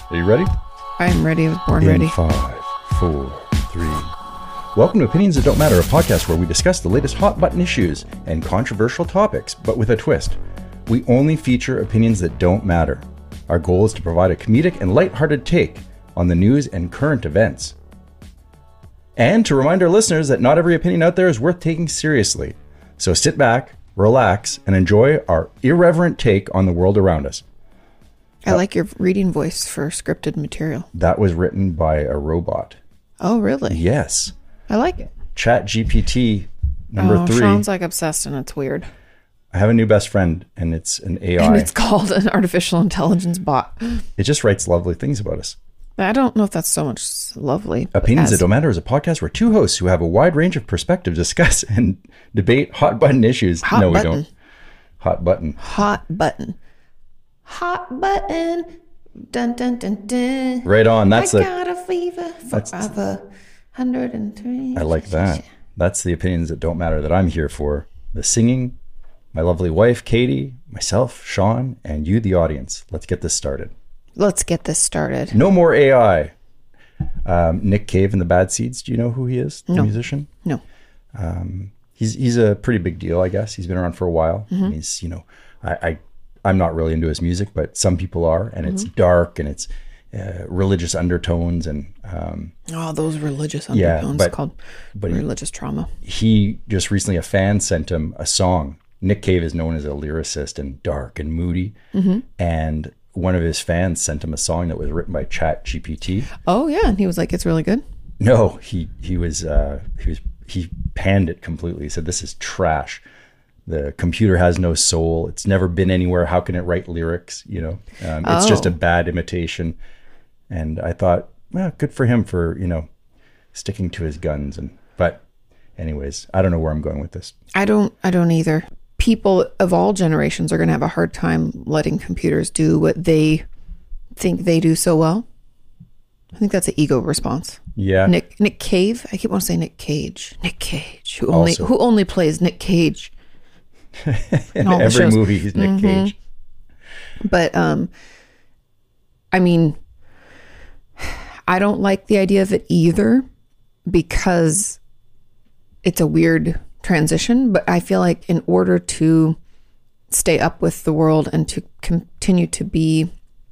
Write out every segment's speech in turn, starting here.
Are you ready? I'm ready. I was born ready. 5, 4, 3. Welcome to Opinions That Don't Matter, a podcast where we discuss the latest hot button issues and controversial topics, but with a twist. We only feature opinions that don't matter. Our goal is to provide a comedic and lighthearted take on the news and current events. And to remind our listeners that not every opinion out there is worth taking seriously. So sit back, relax, and enjoy our irreverent take on the world around us. I like your reading voice for scripted material. That was written by a robot. Oh, really? Yes. I like it. ChatGPT number 3. Sean's like obsessed and it's weird. I have a new best friend and it's an AI. And it's called an artificial intelligence bot. It just writes lovely things about us. I don't know if that's so much lovely. Opinions That Don't Matter is a podcast where two hosts who have a wide range of perspectives discuss and debate hot button issues. Hot We button. don't. Hot button. Hot button. Hot button. Dun, dun, dun, dun. Right on. That's I the. got a fever forever. 103. I like that. That's the opinions that don't matter that I'm here for. The singing, my lovely wife, Katie, myself, Sean, and you, the audience. Let's get this started. Let's get this started. No more AI. Nick Cave and the Bad Seeds. Do you know who he is? The musician? No. He's a pretty big deal, I guess. He's been around for a while. Mm-hmm. And he's, I'm not really into his music, but some people are, and it's dark and it's religious undertones and Those religious undertones called religious trauma. He just recently, a fan sent him a song. Nick Cave is known as a lyricist and dark and moody, and one of his fans sent him a song that was written by ChatGPT. Oh yeah, and he was like, "It's really good." No, he panned it completely. He said, "This is trash. The computer has no soul. It's never been anywhere. How can it write lyrics? It's just a bad imitation." And I thought, well, good for him for, sticking to his guns. But anyways, I don't know where I'm going with this. I don't either. People of all generations are going to have a hard time letting computers do what they think they do so well. I think that's an ego response. Yeah. Nick Cave. I keep wanting to say Nick Cage. Nick Cage, who only plays Nick Cage. In every movie, he's Nick Cage. But I mean, I don't like the idea of it either because it's a weird transition. But I feel like in order to stay up with the world and to continue to be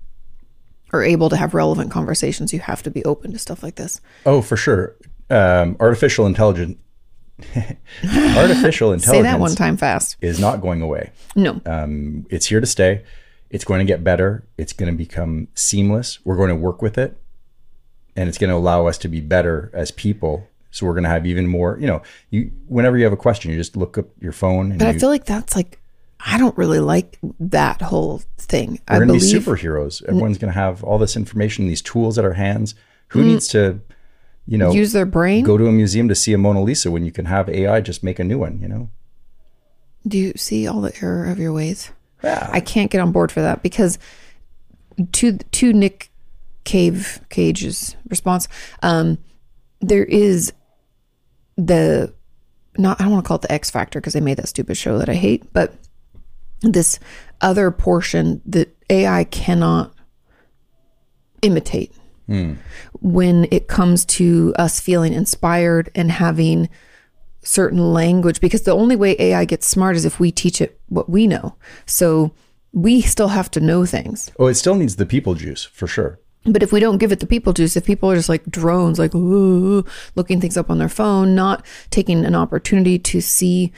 or able to have relevant conversations, you have to be open to stuff like this. Oh, for sure. Artificial intelligence. Say that one time fast. Is not going away. No. It's here to stay. It's going to get better. It's going to become seamless. We're going to work with it. And it's going to allow us to be better as people. So we're going to have even more, whenever you have a question, you just look up your phone. But I feel like that's I don't really like that whole thing. We're going to be superheroes. Everyone's going to have all this information, these tools at our hands. Who needs to, use their brain? Go to a museum to see a Mona Lisa when you can have AI just make a new one, Do you see all the error of your ways? Yeah. I can't get on board for that because to Nick Cage's response, there is I don't want to call it the X Factor because they made that stupid show that I hate, but this other portion that AI cannot imitate when it comes to us feeling inspired and having certain language, because the only way AI gets smart is if we teach it what we know. So we still have to know things. Oh, it still needs the people juice for sure. But if we don't give it the people juice, if people are just like drones, like ooh, looking things up on their phone, not taking an opportunity to see,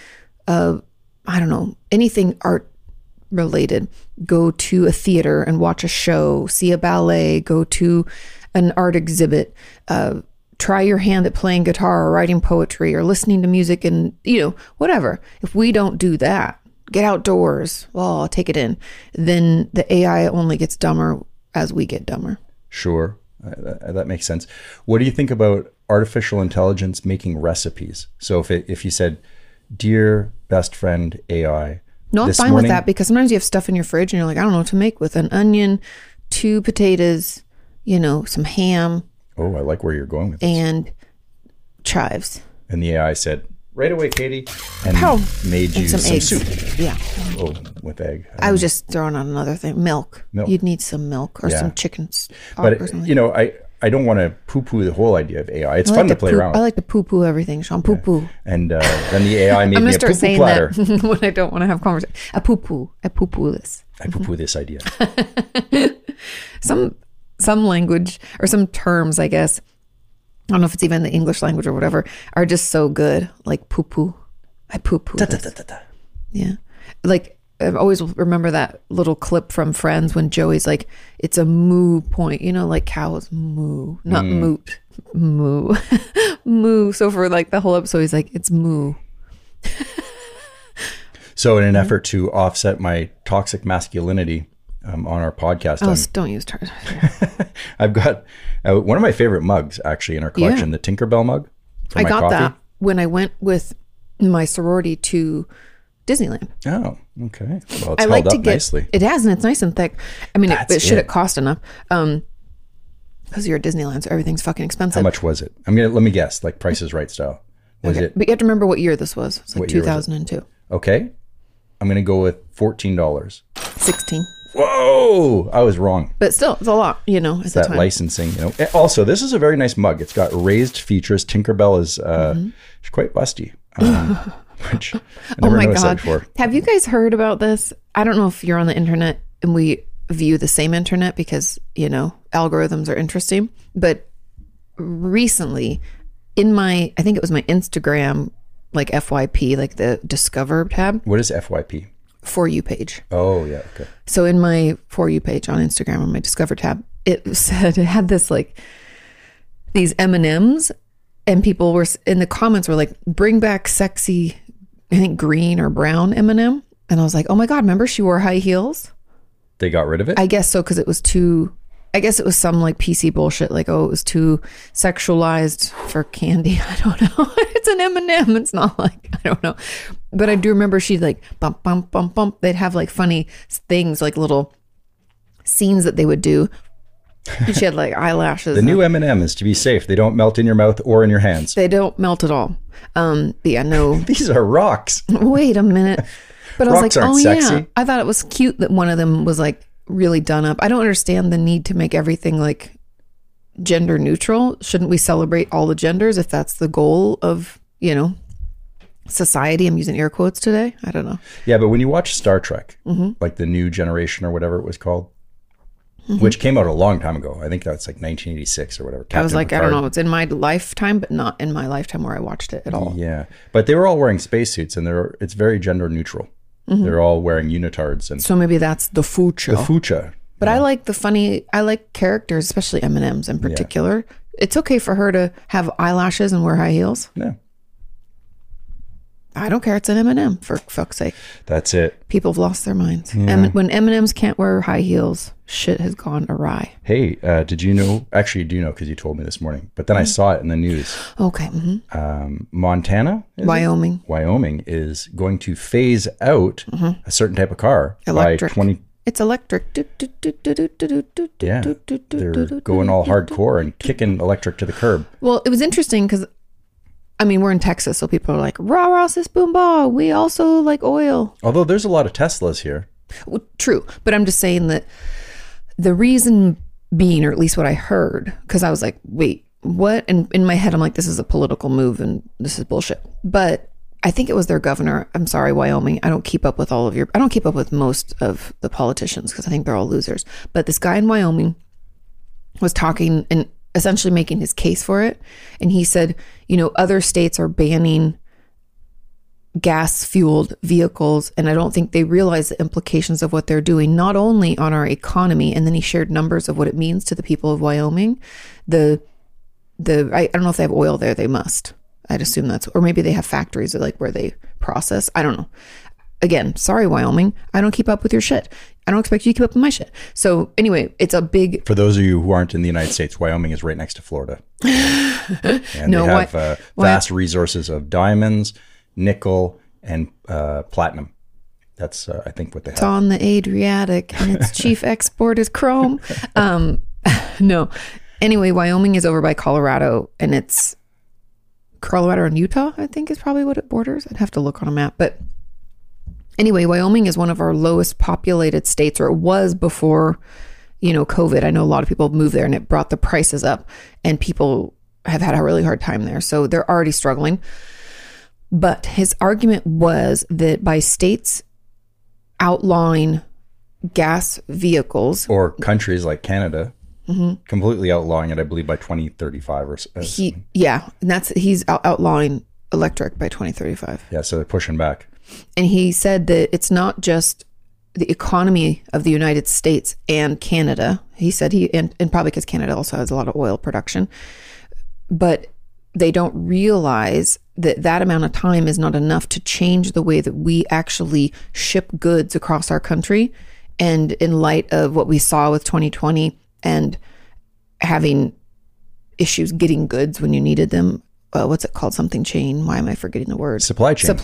anything art related, go to a theater and watch a show, see a ballet, go to an art exhibit, try your hand at playing guitar or writing poetry or listening to music and, whatever. If we don't do that, get outdoors, take it in, then the AI only gets dumber as we get dumber. Sure. That makes sense. What do you think about artificial intelligence making recipes? So if you said, "Dear best friend AI," no, I'm fine with that because sometimes you have stuff in your fridge and you're like, I don't know what to make with an onion, 2 potatoes, some ham. Oh, I like where you're going with this. And chives. And the AI said, right away, Katie, and Pow. made you And some some eggs. soup. Yeah. Oh, with egg. I was just throwing on another thing. Milk. Milk. You'd need some milk or Yeah. some chicken stock But or something. you know, I don't want to poo-poo the whole idea of AI. It's I fun like to play poo- around I with. like to poo-poo everything, Sean. Poo-poo. And then the AI made I'm me going a to start poo-poo saying platter. that when I don't want to have conversation. A poo-poo. I poo-poo this. I poo-poo this idea. Some language or some terms, I guess, I don't know if it's even the English language or whatever, are just so good. Like poo-poo. I poo-poo this. Yeah. Like, I always remember that little clip from Friends when Joey's like, it's a moo point. You know, like cows moo, not moot. Moo. Moo. So for like the whole episode, he's like, it's moo. So in an effort to offset my toxic masculinity on our podcast, Oh, don't use terms. I've got one of my favorite mugs actually in our collection, the Tinkerbell mug for I my got coffee. that when I went with my sorority to Disneyland. Oh, okay. Well, it's I held like up to get nicely. it has, and it's nice and thick. I mean, That's it should it. it cost enough? Because you're at Disneyland, so everything's fucking expensive. How much was it? Let me guess, like Price is Right style. Was Okay. it But you have to remember what year this was. It's like What year was it? 2002. okay? I'm going to go with $14. 16. Whoa! I was wrong. But still, it's a lot, at the That time. licensing, And also, this is a very nice mug. It's got raised features. Tinkerbell is she's quite busty, which I Oh never my noticed that God. before. Have you guys heard about this? I don't know if you're on the internet and we view the same internet because, algorithms are interesting. But recently, I think it was my Instagram, like FYP, like the Discover tab, What is FYP? For You page. Oh yeah, okay. So in my For You page on Instagram, on my Discover tab, it had this like these M&Ms, and people were in the comments were like, bring back sexy, I think green or brown M&M. And I was like, oh my God, remember she wore high heels? They got rid of it. I guess so, because it was some like PC bullshit, like, oh, it was too sexualized for candy. I don't know. It's an M&M. It's not like, I don't know. But I do remember she'd like bump, bump, bump, bump. They'd have like funny things, like little scenes that they would do. And she had like eyelashes. The new M&M is to be safe. They don't melt in your mouth or in your hands. They don't melt at all. But yeah, no. These are rocks. Wait a minute. But I was Rocks like, aren't oh yeah. sexy. I thought it was cute that one of them was like really done up. I don't understand the need to make everything like gender neutral. Shouldn't we celebrate all the genders if that's the goal of, society? I'm using air quotes today. I don't know. Yeah, but when you watch Star Trek, Mm-hmm. like the New Generation or whatever it was called, which came out a long time ago. I think that's like 1986 or whatever. I was Captain like, I Picard. don't know. It's in my lifetime, but not in my lifetime where I watched it at all. Yeah, but they were all wearing spacesuits, and it's very gender neutral. Mm-hmm. They're all wearing unitards and So maybe that's the future. fucha. But I like I like characters, especially M&Ms in particular. It's okay for her to have eyelashes and wear high heels. Yeah, I don't care. It's an M&M, for fuck's sake. that's it. People have lost their minds. When M&Ms can't wear high heels, shit has gone awry. Hey, did you know? Actually, you do know because you told me this morning. But then I saw it in the news. Okay. Montana, is it? Wyoming. is going to phase out a certain type of car Electric. by 20. It's electric. Yeah, they're going all hardcore and kicking electric to the curb. Well, it was interesting because, we're in Texas, so people are like, rah, rah, sis, boom, bah. We also like oil. Although there's a lot of Teslas here. Well, true. But I'm just saying that the reason being, or at least what I heard, because I was like, wait, what? And in my head, I'm like, this is a political move and this is bullshit. But I think it was their governor. I'm sorry, Wyoming. I don't keep up with I don't keep up with most of the politicians because I think they're all losers. But this guy in Wyoming was talking and essentially making his case for it. And he said, other states are banning gas fueled vehicles. And I don't think they realize the implications of what they're doing, not only on our economy. And then he shared numbers of what it means to the people of Wyoming. I don't know if they have oil there. They must. I'd assume or maybe they have factories like where they process. I don't know. Again, sorry, Wyoming. I don't keep up with your shit. I don't expect you to keep up with my shit. So anyway, it's a big... For those of you who aren't in the United States, Wyoming is right next to Florida. And No, they have vast resources of diamonds, nickel, and platinum. That's, I think, what they It's have. on the Adriatic, and its chief export is chrome. No. Anyway, Wyoming is over by Colorado, and it's Colorado and Utah, I think is probably what it borders. I'd have to look on a map. But anyway, Wyoming is one of our lowest populated states, or it was before, COVID. I know a lot of people moved there and it brought the prices up, and people have had a really hard time there. So they're already struggling. But his argument was that by states outlawing gas vehicles, or countries like Canada completely outlawing it, I believe by 2035 or he's outlawing electric by 2035. Yeah, so they're pushing back. And he said that it's not just the economy of the United States and Canada. He said and probably because Canada also has a lot of oil production, but they don't realize that amount of time is not enough to change the way that we actually ship goods across our country. And in light of what we saw with 2020 and having issues getting goods when you needed them, what's it called? Something chain. Why am I forgetting the word? Supply chain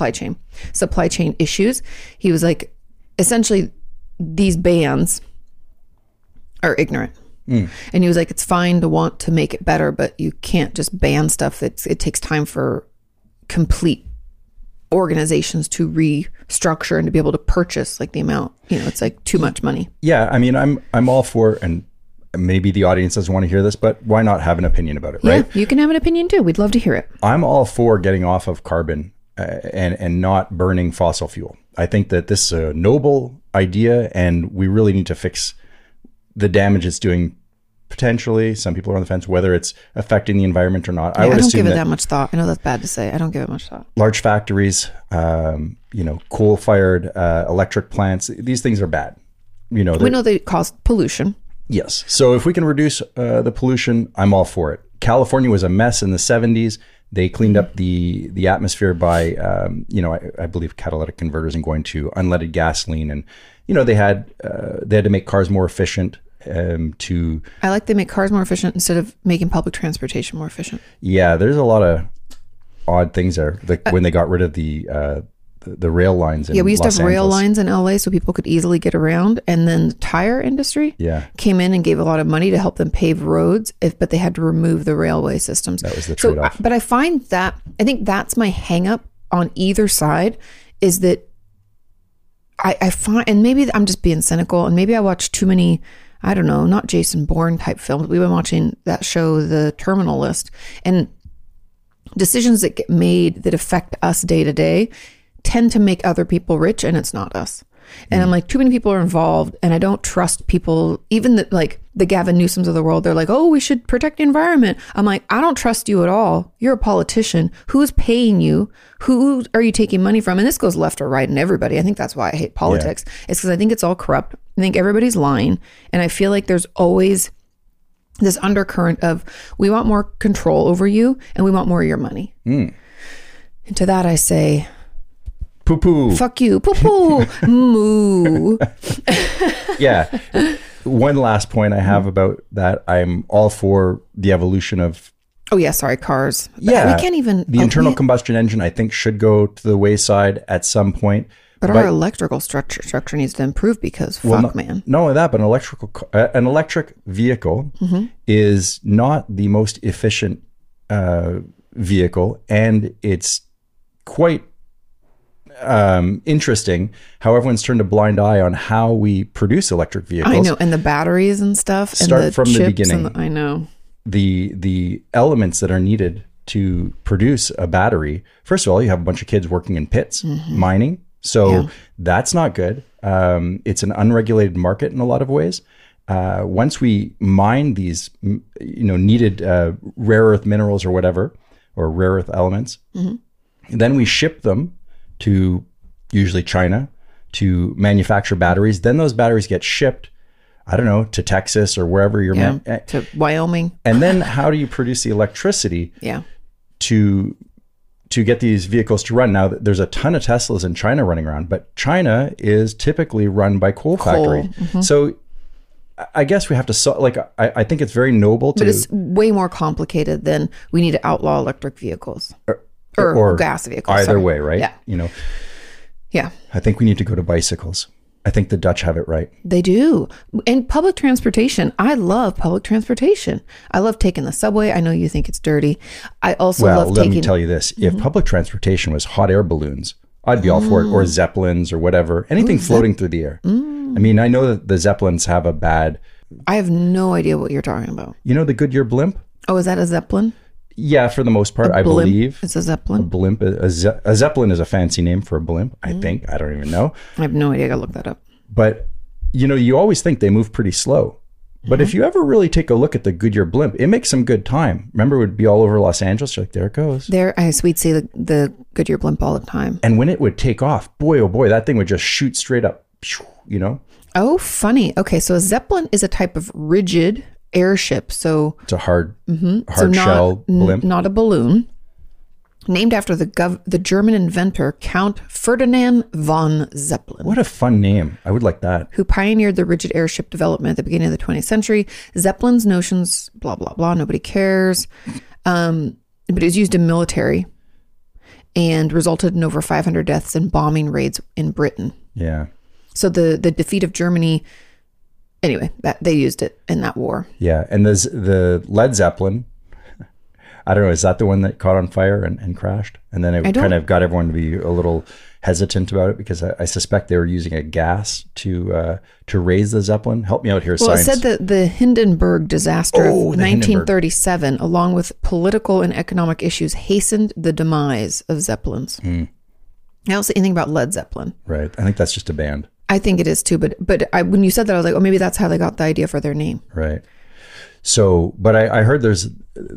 issues. He was like, essentially, these bans are ignorant. And he was like, it's fine to want to make it better, but you can't just ban stuff. It takes time for complete organizations to restructure and to be able to purchase like the amount. It's like too much money. Yeah, I mean, I'm all for, and maybe the audience doesn't want to hear this, but why not have an opinion about it, right? Yeah, you can have an opinion too. We'd love to hear it. I'm all for getting off of carbon and not burning fossil fuel. I think that this is a noble idea, and we really need to fix the damage it's doing. Potentially, some people are on the fence whether it's affecting the environment or not. I don't give it that much thought. I know that's bad to say. I don't give it much thought. Large factories, coal-fired electric plants, these things are bad. We know they cause pollution. Yes. So if we can reduce the pollution, I'm all for it. California was a mess in the 70s. They cleaned up the atmosphere by, I believe catalytic converters and going to unleaded gasoline. And, they had to make cars more efficient. I like they make cars more efficient instead of making public transportation more efficient. Yeah, there's a lot of odd things there. Like when they got rid of the rail lines. We used to have rail lines in LA so people could easily get around. And then the tire industry came in and gave a lot of money to help them pave roads, but they had to remove the railway systems. That was the trade-off. But I think that's my hang up on either side, is that I find, and maybe I'm just being cynical, and maybe I watch too many, I don't know, not Jason Bourne type films. We've been watching that show, The Terminal List, and decisions that get made that affect us day to day tend to make other people rich, and it's not us. And I'm like, too many people are involved, and I don't trust people, even the Gavin Newsoms of the world. They're like, oh, we should protect the environment. I'm like, I don't trust you at all. You're a politician. Who's paying you? Who are you taking money from? And this goes left or right and everybody. I think that's why I hate politics. It's because I think it's all corrupt. I think everybody's lying. And I feel like there's always this undercurrent of, we want more control over you and we want more of your money. And to that I say, poo-poo. Fuck you. Poo-poo. Moo. Yeah. One last point I have about that. I'm all for the evolution of... Oh, yeah. Sorry. Cars. Yeah. We can't even... The internal combustion engine, I think, should go to the wayside at some point. But our electrical structure needs to improve because man. Not only that, but an electric vehicle is not the most efficient vehicle, and it's quite interesting how everyone's turned a blind eye on how we produce electric vehicles. I know, and the batteries and stuff. Start and the from chips the beginning. I know. The elements that are needed to produce a battery. First of all, you have a bunch of kids working in pits, mining. So that's not good. It's an unregulated market in a lot of ways. Once we mine these, needed rare earth minerals or whatever, or rare earth elements, then we ship them to usually China to manufacture batteries. Then those batteries get shipped, I don't know, to Texas or wherever you're to Wyoming. And then how do you produce the electricity to get these vehicles to run? Now, there's a ton of Teslas in China running around, but China is typically run by coal factory. So I guess we have to, I think it's very noble to... But it's way more complicated than we need to outlaw electric vehicles. Or gas vehicles. Either way, right? Yeah. I think we need to go to bicycles. I think the Dutch have it right. They do. And public transportation. I love public transportation. I love taking the subway. I know you think it's dirty. I also love let taking... me tell you this. If public transportation was hot air balloons, I'd be all for it. Or Zeppelins or whatever. Anything floating through the air. I mean, I know that the Zeppelins have a bad... I have no idea what you're talking about. You know the Goodyear blimp? Oh, is that a Zeppelin? Yeah, for the most part, I believe. It's a Zeppelin? A blimp. A Zeppelin is a fancy name for a blimp, I think. I don't even know. I have no idea. I gotta look that up. But, you know, you always think they move pretty slow. But if you ever really take a look at the Goodyear blimp, it makes some good time. Remember, it would be all over Los Angeles. You're like, there it goes. We'd see the Goodyear blimp all the time. And when it would take off, boy, oh boy, that thing would just shoot straight up, you know? Oh, funny. Okay, so a Zeppelin is a type of rigid airship. So it's a hard shell blimp. Not a balloon. Named after the German inventor Count Ferdinand von Zeppelin. What a fun name. I would like that. Who pioneered the rigid airship development at the beginning of the 20th century. Zeppelin's notions, blah, blah, blah, nobody cares. But it was used in military and resulted in over 500 deaths and bombing raids in Britain. Yeah. So the defeat of Germany, anyway, that they used it in that war. Yeah. And there's the Led Zeppelin. I don't know. Is that the one that caught on fire and crashed? And then it kind of got everyone to be a little hesitant about it because I suspect they were using a gas to raise the Zeppelin. Help me out here, Well, science. it said that the Hindenburg disaster of 1937, along with political and economic issues, hastened the demise of Zeppelins. I don't see anything about Led Zeppelin. Right. I think that's just a band. I think it is too, but when you said that, I was like, oh, maybe that's how they got the idea for their name. Right. So, but I heard there's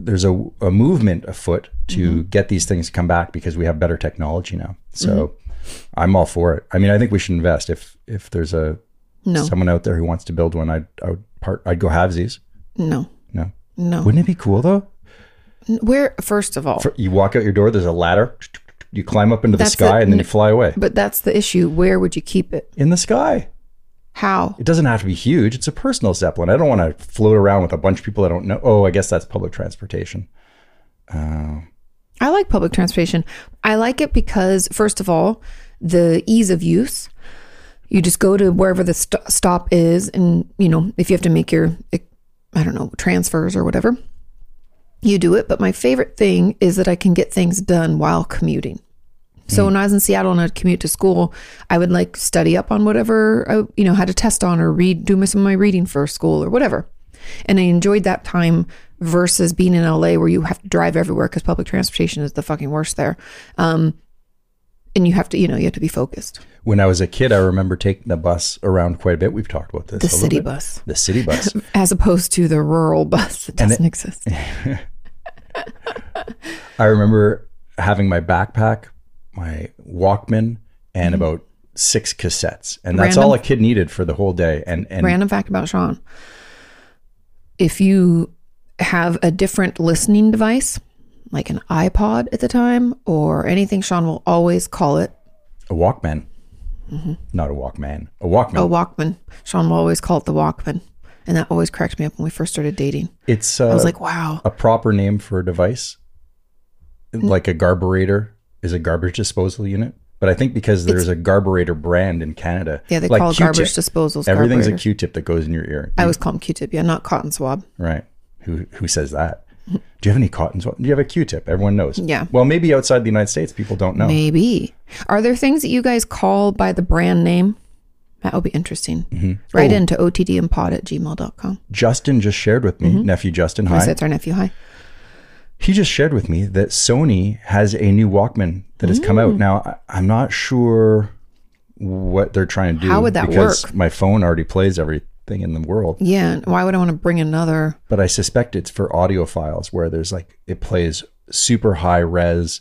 a movement afoot to get these things to come back because we have better technology now. So I'm all for it. I mean, I think we should invest. If there's someone out there who wants to build one, I'd go halvesies. No. Wouldn't it be cool though? Where, first of all, you walk out your door, there's a ladder, you climb up into the sky and then you fly away. But that's the issue. Where would you keep it? In the sky. How? It doesn't have to be huge. It's a personal Zeppelin. I don't want to float around with a bunch of people I don't know. Oh, I guess that's public transportation. I like public transportation. I like it because, first of all, the ease of use. You just go to wherever the stop is, and, you know, if you have to make your, I don't know, transfers or whatever, you do it. But my favorite thing is that I can get things done while commuting. So when I was in Seattle and I'd commute to school, I would like study up on whatever I, had a test on or do some of my reading for school or whatever. And I enjoyed that time versus being in LA where you have to drive everywhere because public transportation is the fucking worst there. And you have to, you have to be focused. When I was a kid, I remember taking the bus around quite a bit. We've talked about this. The city bus. The city bus. As opposed to the rural bus that doesn't exist. I remember having my backpack, my Walkman, and about 6 cassettes. And that's all a kid needed for the whole day. And random fact about Sean. If you have a different listening device, like an iPod at the time or anything, Sean will always call it a Walkman. Not a Walkman. A Walkman. A Walkman. Sean will always call it the Walkman. And that always cracked me up when we first started dating. I was like, wow. A proper name for a device, like a garburator, is a garbage disposal unit. But I think because there's a garburator brand in Canada. Yeah, they like call Q-tip. garbage disposals Everything's carburetors. a Q-tip that goes in your ear. I always call them Q-tip. Yeah, not cotton swab. Right. Who says that? Do you have any cotton swab? Do you have a Q-tip? Everyone knows. Yeah. Well, maybe outside the United States, people don't know. Maybe. Are there things that you guys call by the brand name? That would be interesting. Write into otdmpod@gmail.com. Justin just shared with me, nephew Justin, hi. Yes, it's our nephew, hi. He just shared with me that Sony has a new Walkman that has come out. Now, I'm not sure what they're trying to do. How would that because work? My phone already plays everything in the world. Yeah, why would I want to bring another? But I suspect it's for audio files where there's it plays super high res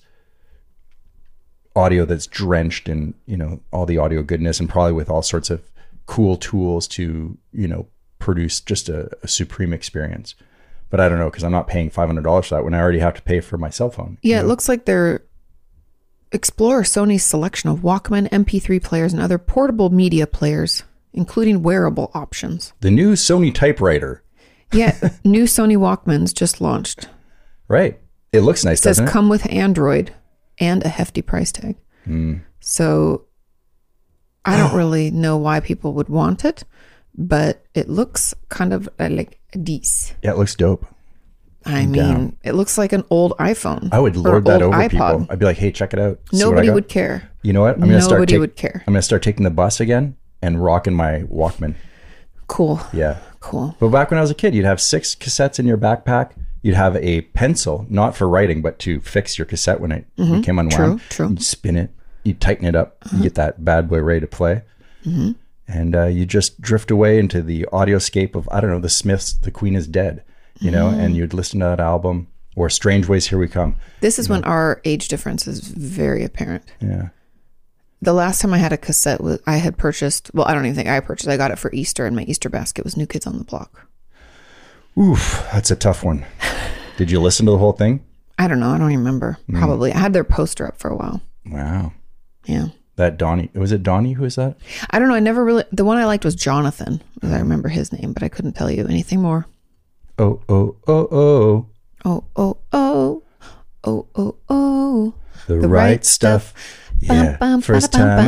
audio that's drenched in, all the audio goodness and probably with all sorts of cool tools to, produce just a supreme experience. But I don't know, because I'm not paying $500 for that when I already have to pay for my cell phone. Yeah, it looks like they're explore Sony's selection of Walkman, MP3 players, and other portable media players, including wearable options. The new Sony typewriter. Yeah, new Sony Walkmans just launched. Right. It looks nice, doesn't it? Says come with Android and a hefty price tag. So I don't really know why people would want it, but it looks kind of like this. Yeah, it looks dope. I mean, it looks like an old iPhone. I would lord that over iPod. people. I'd be like, hey, check it out. See what I Nobody got. would care. You know what? Nobody would care. I'm going to start taking the bus again and rocking my Walkman. Cool. Yeah. Cool. But back when I was a kid, you'd have 6 cassettes in your backpack. You'd have a pencil, not for writing, but to fix your cassette when it became unwound. True. You'd spin it. You'd tighten it up. You get that bad boy ready to play. And you just drift away into the audioscape of, I don't know, the Smiths, The Queen is Dead, you know, and you'd listen to that album or Strange Ways, Here We Come. This is when our age difference is very apparent. Yeah. The last time I had a cassette, I had purchased, well, I don't even think I purchased, I got it for Easter, and my Easter basket was New Kids on the Block. Oof, that's a tough one. Did you listen to the whole thing? I don't know. I don't even remember. Probably. I had their poster up for a while. Wow. Yeah. That Donnie, was it Donnie? Who is that? I don't know. I never really, the one I liked was Jonathan. I remember his name, but I couldn't tell you anything more. Oh, oh, oh, oh. Oh, oh, oh. Oh, oh, oh. The right stuff. Yeah. First time.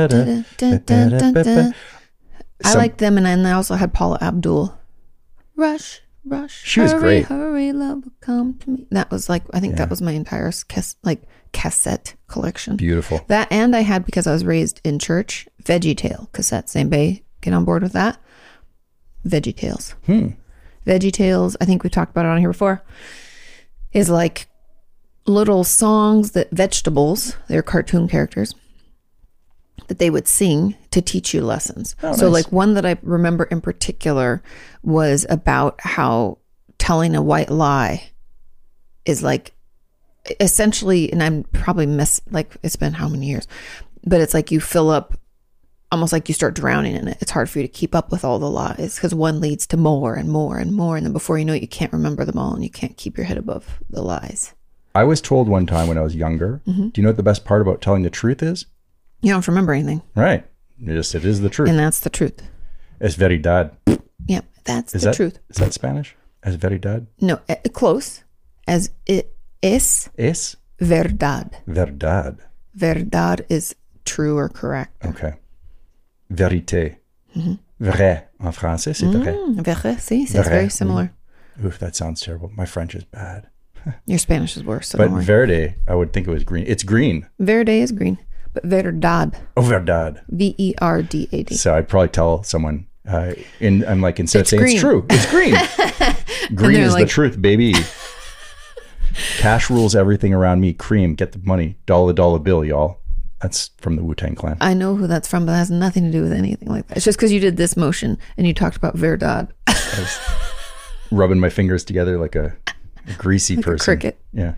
I liked them, and then I also had Paula Abdul. Rush, rush. She was hurry, great. Hurry, love, come to me. That was like, I think that was my entire cassette collection. Beautiful. That, and I had, because I was raised in church, VeggieTale cassettes. Anybody get on board with that? VeggieTales. VeggieTales, I think we talked about it on here before, is like little songs that vegetables, they're cartoon characters, that they would sing to teach you lessons. Oh, so nice. like one that I remember in particular was about how telling a white lie is like essentially, and I'm probably like it's been how many years, but it's like you fill up, almost like you start drowning in it. It's hard for you to keep up with all the lies because one leads to more and more and more. And then before you know it, you can't remember them all and you can't keep your head above the lies. I was told one time when I was younger, do you know what the best part about telling the truth is? You don't remember anything. Right. It is the truth. And that's the truth. Es verdad. Yeah, that's Is the that truth. Is that Spanish? Es verdad. No, close. As it is Es verdad. verdad. Verdad is true or correct. Okay. Vérité. Vrai en français, c'est vrai. Vrai, see, so it's Vrai, very similar. Oof, that sounds terrible. My French is bad. Your Spanish is worse, so But don't worry. verde, I would think it was green. It's green. Verde is green, but verdad, Oh, verdad. Verdad. So I'd probably tell someone, I'm like, instead It's of saying green. it's true, it's green. Green they're is the like- truth, baby. Cash rules everything around me. Cream, get the money. Dollar bill, y'all. That's from the Wu-Tang Clan. I know who that's from, but it has nothing to do with anything like that. It's just because you did this motion and you talked about verdad. I was rubbing my fingers together like a greasy person. cricket. Yeah.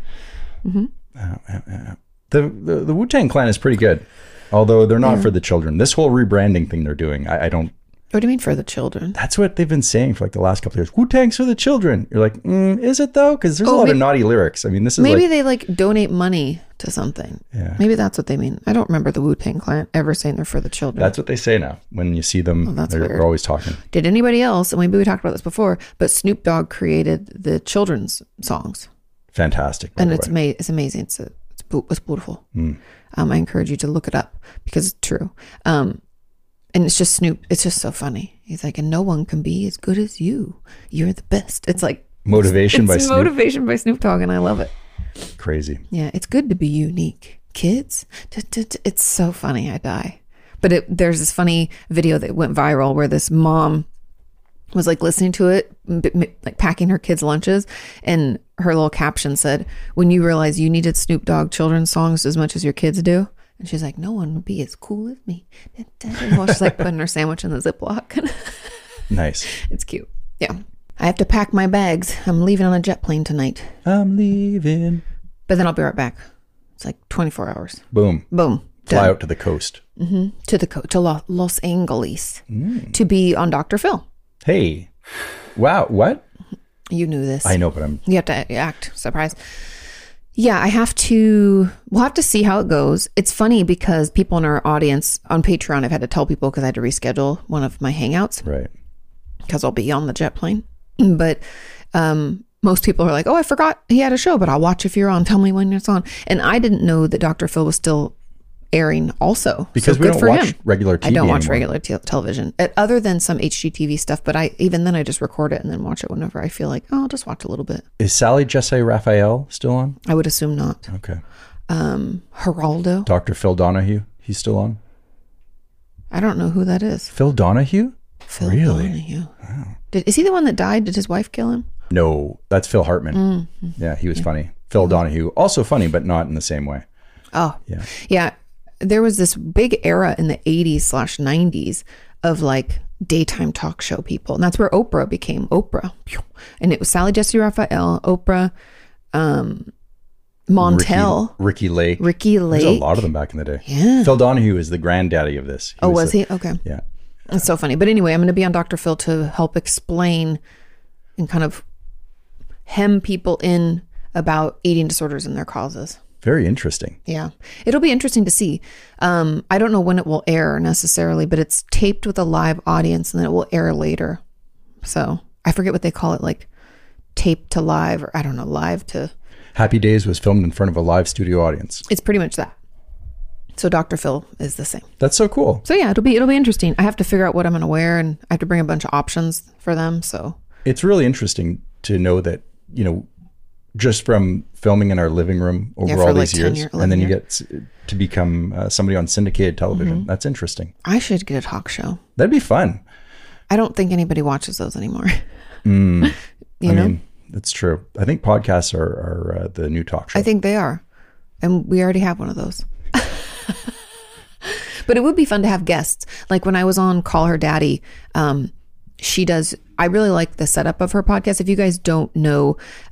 The Wu-Tang Clan is pretty good, although they're not for the children. This whole rebranding thing they're doing, I don't. What do you mean for the children? That's what they've been saying for like the last couple of years. Wu-Tang's for the children. You're like, is it though? Because there's a lot of naughty lyrics. I mean, this is Maybe like, they like donate money to something. Yeah. Maybe that's what they mean. I don't remember the Wu-Tang Clan ever saying they're for the children. that's what they say now. When you see them, that's they're weird. always talking. Did anybody else, and maybe we talked about this before, but Snoop Dogg created the children's songs. Fantastic. by And the it's way. it's amazing. It's beautiful. I encourage you to look it up because it's true. And it's just Snoop. It's just so funny. He's like, and no one can be as good as you. You're the best. It's like Motivation by it's Snoop. motivation by Snoop Dogg, and I love it. Crazy. Yeah, it's good to be unique, kids. It's so funny. I die. But there's this funny video that went viral where this mom was like listening to it, like packing her kids' lunches, and her little caption said, "When you realize you needed Snoop Dogg children's songs as much as your kids do." And she's like, "No one would be as cool as me." While she's like putting her sandwich in the Ziploc. Nice. It's cute. Yeah. I have to pack my bags. I'm leaving on a jet plane tonight, I'm leaving. but then I'll be right back. It's like 24 hours. Boom. Boom. Fly Done. out to the coast. To Los Angeles to be on Dr. Phil. Hey. Wow. What? You knew this. I know, but I'm. You have to act surprised. Yeah, we'll have to see how it goes. It's funny because people in our audience on Patreon, I've had to tell people because I had to reschedule one of my hangouts Right. because I'll be on the jet plane. But most people are like, "Oh, I forgot he had a show, but I'll watch if you're on. Tell me when it's on." And I didn't know that Dr. Phil was still airing also. Because So we good don't for watch him. regular TV I don't watch anymore. regular television, other than some HGTV stuff. But even then I just record it and then watch it whenever I feel like, oh, I'll just watch a little bit. Is Sally Jesse Raphael still on? I would assume not. Okay. Geraldo. Dr. Phil Donahue, he's still on? I don't know who that is. Phil Donahue? Phil Really? Donahue. Wow. Is he the one that died? Did his wife kill him? No, that's Phil Hartman. Mm-hmm. Yeah, he was funny. Phil Donahue, also funny, but not in the same way. Oh, Yeah. yeah. There was this big era in the 80s/90s of like daytime talk show people. And that's where Oprah became Oprah. And it was Sally Jesse Raphael, Oprah, Montel, Ricky Lake. Ricky Lake. There's a lot of them back in the day. Yeah. Phil Donahue is the granddaddy of this. Was he? Okay. Yeah. That's so funny. But anyway, I'm going to be on Dr. Phil to help explain and kind of hem people in about eating disorders and their causes. Very interesting. Yeah. It'll be interesting to see. I don't know when it will air necessarily, but it's taped with a live audience and then it will air later. So I forget what they call it, like tape to live, or I don't know, live to. Happy Days was filmed in front of a live studio audience. It's pretty much that. So Dr. Phil is the same. That's so cool. So yeah, it'll be interesting. I have to figure out what I'm going to wear and I have to bring a bunch of options for them. So It's really interesting to know that, you know, just from filming in our living room over for all like these years, 10 and then you years. get to become somebody on syndicated television. Mm-hmm. That's interesting. I should get a talk show. That'd be fun. I don't think anybody watches those anymore. I you know, mean, it's true. I think podcasts are the new talk show. I think they are. And we already have one of those. But it would be fun to have guests. Like when I was on Call Her Daddy, she does, I really like the setup of her podcast. If you guys don't know,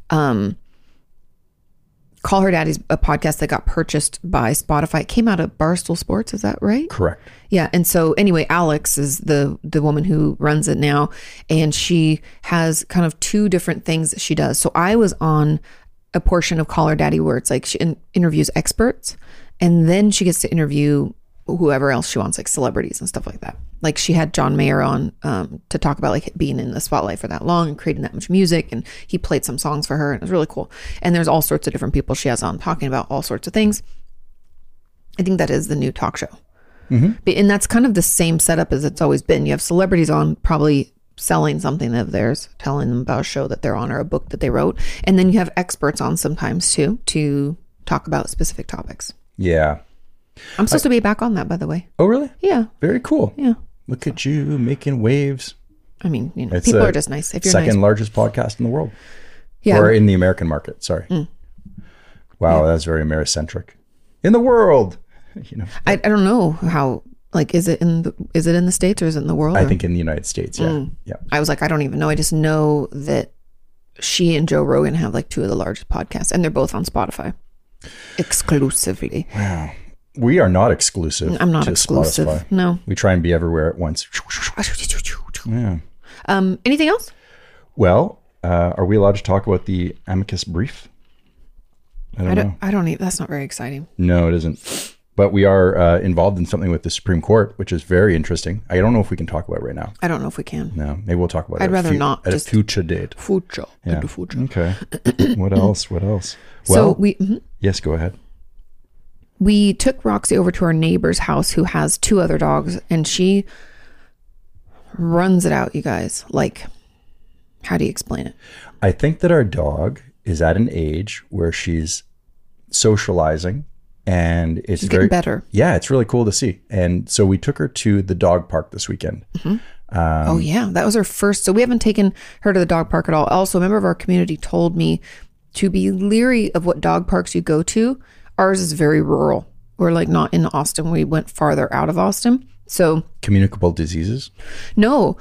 Call Her Daddy's a podcast that got purchased by Spotify. It came out of Barstool Sports. Is that right? Correct. Yeah. And so anyway, Alex is the woman who runs it now. And she has kind of two different things that she does. So I was on a portion of Call Her Daddy where it's like she interviews experts and then she gets to interview whoever else she wants, like celebrities and stuff like that. Like she had John Mayer on to talk about like being in the spotlight for that long and creating that much music. And he played some songs for her and it was really cool. And there's all sorts of different people she has on talking about all sorts of things. I think that is the new talk show. Mm-hmm. And that's kind of the same setup as it's always been. You have celebrities on probably selling something of theirs, telling them about a show that they're on or a book that they wrote. And then you have experts on sometimes too, to talk about specific topics. Yeah. I'm supposed to be back on that, by the way. Oh, really? Yeah. Very cool. Yeah. Look at you making waves. I mean, you know, It's people the are just nice. If you're second nice. largest podcast in the world. Yeah. Or in the American market. Sorry. Wow, that's very Americentric. In the world. You know. I don't know how, like, is it in the States or is it in the world? I or- think in the United States, yeah. Yeah. I was like, I don't even know. I just know that she and Joe Rogan have like two of the largest podcasts and they're both on Spotify exclusively. Wow. We are not exclusive. I'm not to exclusive. Spotify. No. We try and be everywhere at once. Yeah. Anything else? Well, are we allowed to talk about the amicus brief? I don't know. I don't even, that's not very exciting. No, it isn't. But we are involved in something with the Supreme Court, which is very interesting. I don't know if we can talk about it right now. I don't know if we can. No, maybe we'll talk about I'd it rather not, at just- a future date. Future. Yeah. Future. Okay. What else? What else? So Well, yes, go ahead. we took Roxy over to our neighbor's house who has two other dogs and she runs it out, you guys. Like, how do you explain it? I think that our dog is at an age where she's socializing and it's She's very getting better. Yeah, it's really cool to see. And so we took her to the dog park this weekend. Oh yeah, that was her first. So we haven't taken her to the dog park at all. Also, a member of our community told me to be leery of what dog parks you go to. Ours is very rural. We're like not in Austin. We went farther out of Austin. So Communicable diseases. no,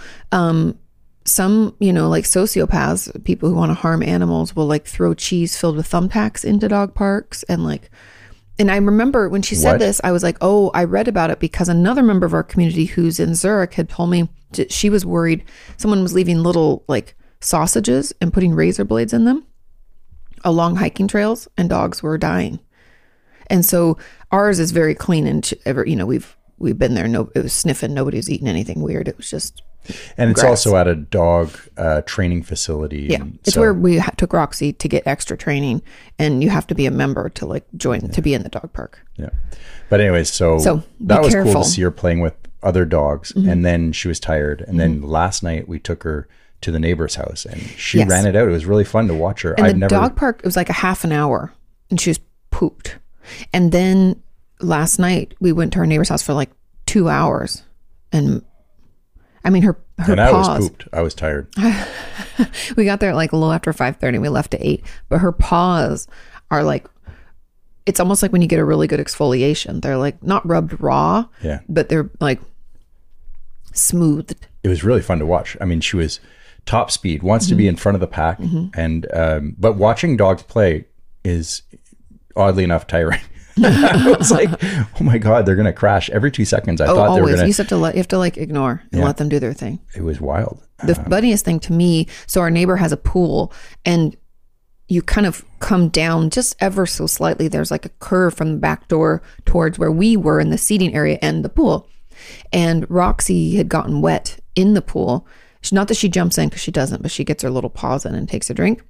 some, you know, like sociopaths, people who want to harm animals will like throw cheese filled with thumbtacks into dog parks and like, and I remember when she said What? this, I was like, oh, I read about it because another member of our community who's in Zurich had told me she was worried someone was leaving little like sausages and putting razor blades in them along hiking trails and dogs were dying. And so ours is very clean and you know, we've we've been there. No, it was sniffing. Nobody was eating anything weird. It was just And it's grass. also at a dog training facility. Yeah, and it's so- where we took Roxy to get extra training, and you have to be a member to like join to be in the dog park. Yeah. But anyways, so So, that be was cool careful. to see her playing with other dogs. And then she was tired. And then last night we took her to the neighbor's house and she Yes. ran it out. It was really fun to watch her. And the dog park, it was like a half an hour, and she was pooped. And then last night we went to our neighbor's house for like 2 hours, and I mean her and I was paws. pooped. I was tired. We got there at like a little after 5:30. We left at 8, but her paws are like, it's almost like when you get a really good exfoliation. They're like not rubbed raw, Yeah. but they're like smoothed. It was really fun to watch. I mean, she was top speed, wants to be in front of the pack. And, but watching dogs play is oddly enough tiring. I was like, oh my God, they're going to crash every 2 seconds. I thought they were Always. going You to, have to like ignore and Yeah. let them do their thing. it was wild. The funniest thing to me, so our neighbor has a pool, and you kind of come down just ever so slightly. There's like a curve from the back door towards where we were in the seating area and the pool. And Roxy had gotten wet in the pool. Not that she jumps in, because she doesn't, but she gets her little paws in and takes a drink.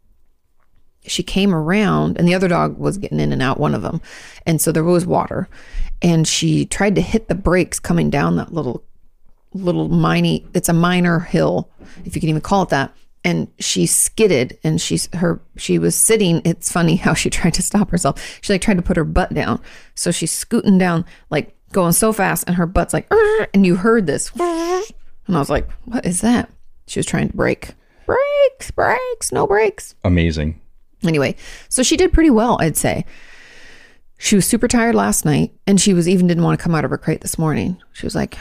She came around, and the other dog was getting in and out, one of them. And so there was water. And she tried to hit the brakes coming down that little it's a minor hill, if you can even call it that. And she skidded, and she was sitting. It's funny how she tried to stop herself. She like tried to put her butt down. So she's scooting down, like going so fast, and her butt's like, "Arr!" And you heard this. And I was like, what is that? She was trying to brake. Brakes, no brakes. Amazing. Anyway, so she did pretty well, I'd say. She was super tired last night, and she didn't want to come out of her crate this morning. She was like,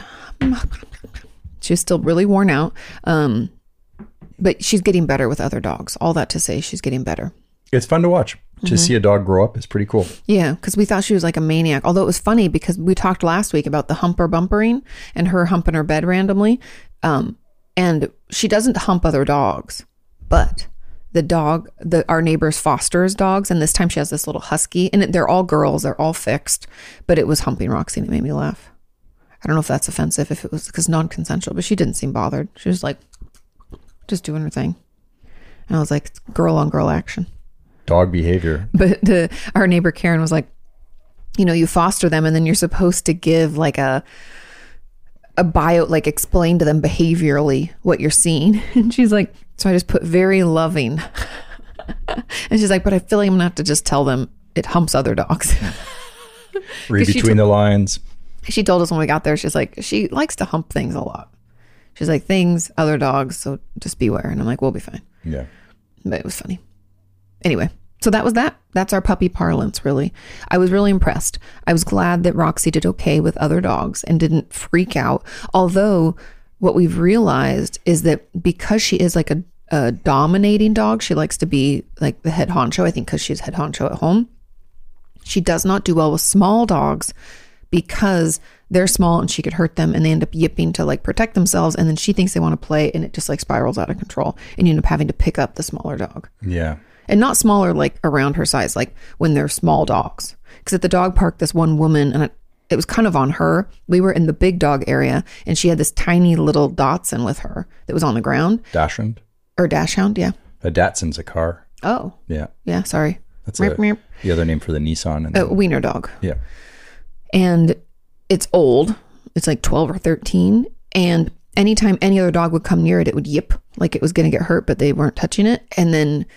she was still really worn out. But she's getting better with other dogs. All that to say, she's getting better. It's fun to watch. To see a dog grow up is pretty cool. Yeah, because we thought she was like a maniac. Although it was funny because we talked last week about the humper bumpering and her humping her bed randomly. And she doesn't hump other dogs, but our neighbor's fosters dogs, and this time she has this little husky, and they're all girls, they're all fixed, but it was humping Roxy, and it made me laugh. I don't know if that's offensive, if it was because non-consensual, but she didn't seem bothered. She was like just doing her thing. And I was like, girl on girl action. Dog behavior. But our neighbor Karen was like, you foster them, and then you're supposed to give like a bio, like explain to them behaviorally what you're seeing. And she's like, so I just put very loving. And she's like, but I feel like I'm gonna have to just tell them it humps other dogs. Read between the lines. She told us when we got there, she's like, she likes to hump things a lot. She's like, things, other dogs, so just beware. And I'm like, we'll be fine. Yeah. But it was funny. Anyway, so that was that. That's our puppy parlance, really. I was really impressed. I was glad that Roxy did okay with other dogs and didn't freak out. Although what we've realized is that because she is like a dominating dog, she likes to be like the head honcho. I think because she's head honcho at home. She does not do well with small dogs because they're small and she could hurt them, and they end up yipping to like protect themselves. And then she thinks they want to play, and it just like spirals out of control, and you end up having to pick up the smaller dog. Yeah. And not smaller, like around her size, like when they're small dogs. Because at the dog park, this one woman, and it was kind of on her. We were in the big dog area, and she had this tiny little Dachshund with her that was on the ground. Dachshund? Or Dachshund, yeah. A Datsun's a car. Oh. Yeah. Yeah, sorry. That's Meep, meep. the other name for the Nissan. And Wiener dog. yeah. And it's old. It's like 12 or 13. And anytime any other dog would come near it, it would yip like it was going to get hurt, but they weren't touching it. And then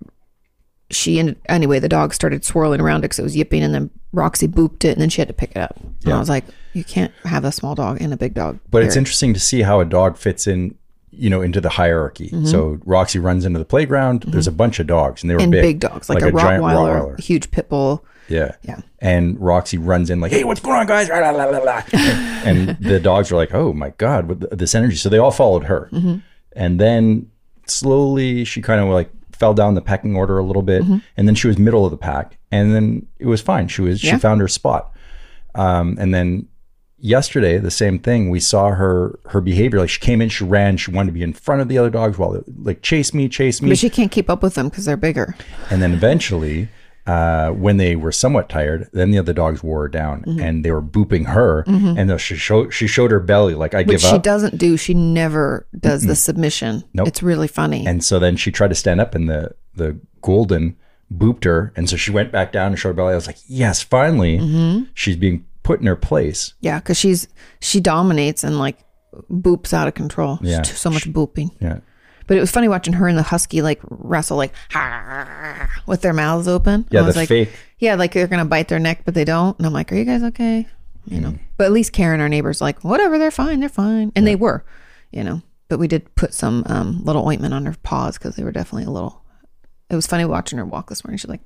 the dog started swirling around it because it was yipping, and then Roxy booped it, and then she had to pick it up. And Yeah. I was like, you can't have a small dog and a big dog. But it's interesting to see how a dog fits in, into the hierarchy. So Roxy runs into the playground. There's a bunch of dogs, and they were And big. big dogs, like a giant Rottweiler, a huge pit bull. Yeah. Yeah. And Roxy runs in like, hey, what's going on, guys? And the dogs are like, oh my God, with this energy. So they all followed her. And then slowly she kind of like fell down the pecking order a little bit. And then she was middle of the pack. And then it was fine. She found her spot. And then yesterday, the same thing, we saw her behavior. Like she came in, she ran, she wanted to be in front of the other dogs while like chase me. But she can't keep up with them because they're bigger. And then eventually when they were somewhat tired, then the other dogs wore her down and they were booping her. And she showed her belly like, I give Which up. she doesn't do. She never does the submission. Nope. It's really funny. And so then she tried to stand up and the golden booped her. And so she went back down and showed her belly. I was like, yes, finally she's being put in her place. Yeah, because she dominates and like boops out of control. Yeah. So much booping. Yeah. But it was funny watching her and the husky like wrestle like with their mouths open. Yeah, I was the like, fake. yeah, like they're gonna bite their neck, but they don't. And I'm like, are you guys okay? You know. But at least Karen, our neighbor's like, whatever, they're fine, and they were, you know. But we did put some little ointment on her paws because they were definitely a little. It was funny watching her walk this morning. She's like,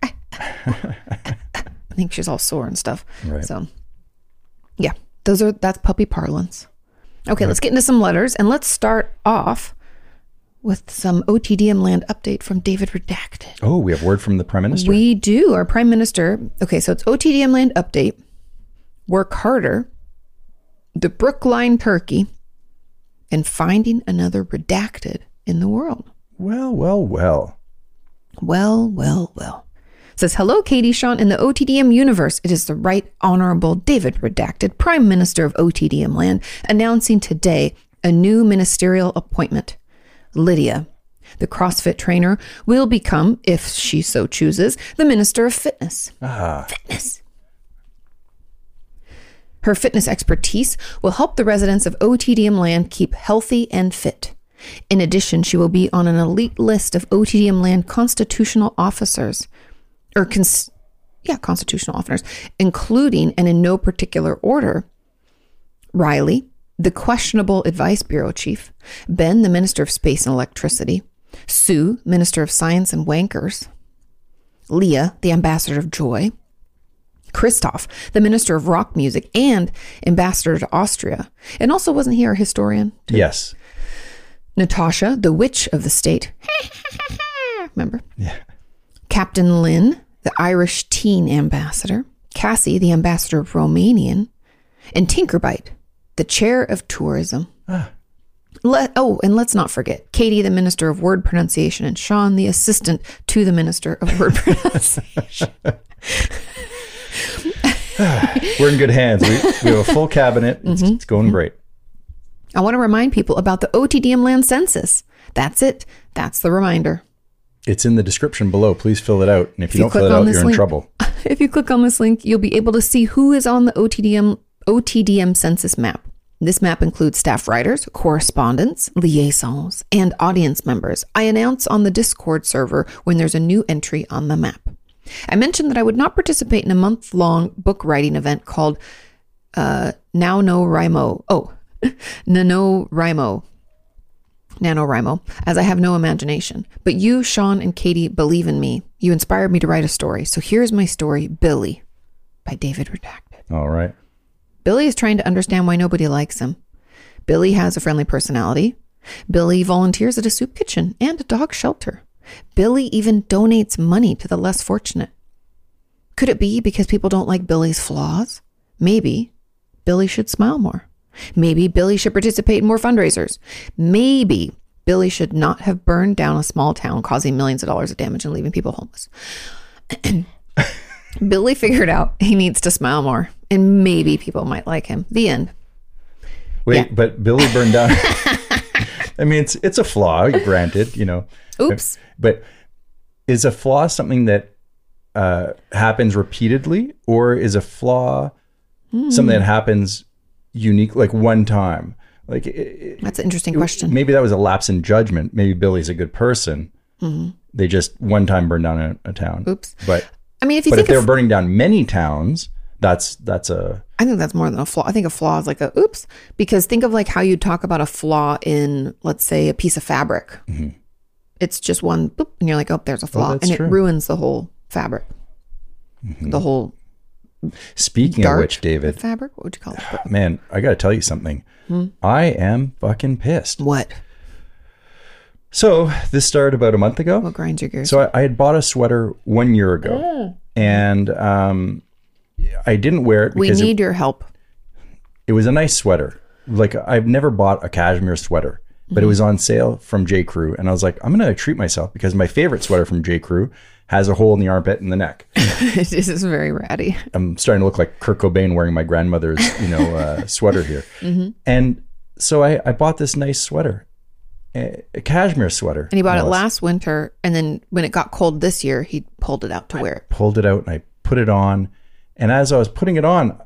I think she's all sore and stuff. Right. So, yeah, that's puppy parlance. Okay, let's get into some letters and let's start off with some OTDM land update from David Redacted. Oh, we have word from the Prime Minister. We do. Our Prime Minister. Okay, so it's OTDM land update. Work harder. The Brookline turkey. And finding another redacted in the world. Well. Well. It says, hello, Katie, Sean, in the OTDM universe. It is the Right Honorable David Redacted, Prime Minister of OTDM land, announcing today a new ministerial appointment. Lydia, the CrossFit trainer, will become, if she so chooses, the Minister of Fitness. Fitness. Her fitness expertise will help the residents of OTDM land keep healthy and fit. In addition, she will be on an elite list of OTDM land constitutional officers, constitutional officers, including, and in no particular order, Riley, the Questionable Advice Bureau Chief, Ben, the Minister of Space and Electricity, Sue, Minister of Science and Wankers, Leah, the Ambassador of Joy, Christoph, the Minister of Rock Music and Ambassador to Austria, and also wasn't he our historian too? Yes. Natasha, the Witch of the State, remember? Yeah. Captain Lynn, the Irish Teen Ambassador, Cassie, the Ambassador of Romanian, and Tinkerbite, the Chair of Tourism. And let's not forget Katie, the Minister of Word Pronunciation, and Sean, the Assistant to the Minister of Word Pronunciation. We're in good hands. We have a full cabinet. It's going great. I want to remind people about the OTDM land census. That's it. That's the reminder. It's in the description below. Please fill it out. And if you don't fill it out, you're in trouble. If you click on this link, you'll be able to see who is on the OTDM census map. This map includes staff writers, correspondents, liaisons, and audience members. I announce on the Discord server when there's a new entry on the map. I mentioned that I would not participate in a month-long book writing event called NaNoWriMo, as I have no imagination. But you, Sean, and Katie believe in me. You inspired me to write a story. So here's my story, Billy, by David Redacted. All right. Billy is trying to understand why nobody likes him. Billy has a friendly personality. Billy volunteers at a soup kitchen and a dog shelter. Billy even donates money to the less fortunate. Could it be because people don't like Billy's flaws? Maybe Billy should smile more. Maybe Billy should participate in more fundraisers. Maybe Billy should not have burned down a small town, causing millions of dollars of damage and leaving people homeless. Billy figured out he needs to smile more, and maybe people might like him. The end. Wait, Yeah. but Billy burned down. I mean, it's a flaw, granted, you know. Oops. But is a flaw something that happens repeatedly, or is a flaw something that happens unique, like one time? Like That's an interesting question. Maybe that was a lapse in judgment. Maybe Billy's a good person. They just one time burned down a town. Oops. But I mean, if they were burning down many towns, that's a. I think that's more than a flaw. I think a flaw is like a oops, because think of like how you talk about a flaw in, let's say, a piece of fabric. It's just one boop, and you're like, oh, there's a flaw, and true. it ruins the whole fabric. The whole Speaking of which, David, fabric. What would you call it? man, I got to tell you something. I am fucking pissed. What? So this started about a month ago. What grinds your gears? So I had bought a sweater 1 year ago, and I didn't wear it We because need your help. it was a nice sweater. Like, I've never bought a cashmere sweater, but it was on sale from J. Crew, and I was like, I'm gonna treat myself because my favorite sweater from J. Crew has a hole in the armpit and the neck. This is very ratty. I'm starting to look like Kurt Cobain wearing my grandmother's, sweater here. And so I bought this nice sweater, a cashmere sweater. And he bought it last winter, and then when it got cold this year, he pulled it out to wear it. Pulled it out and I put it on. And as I was putting it on,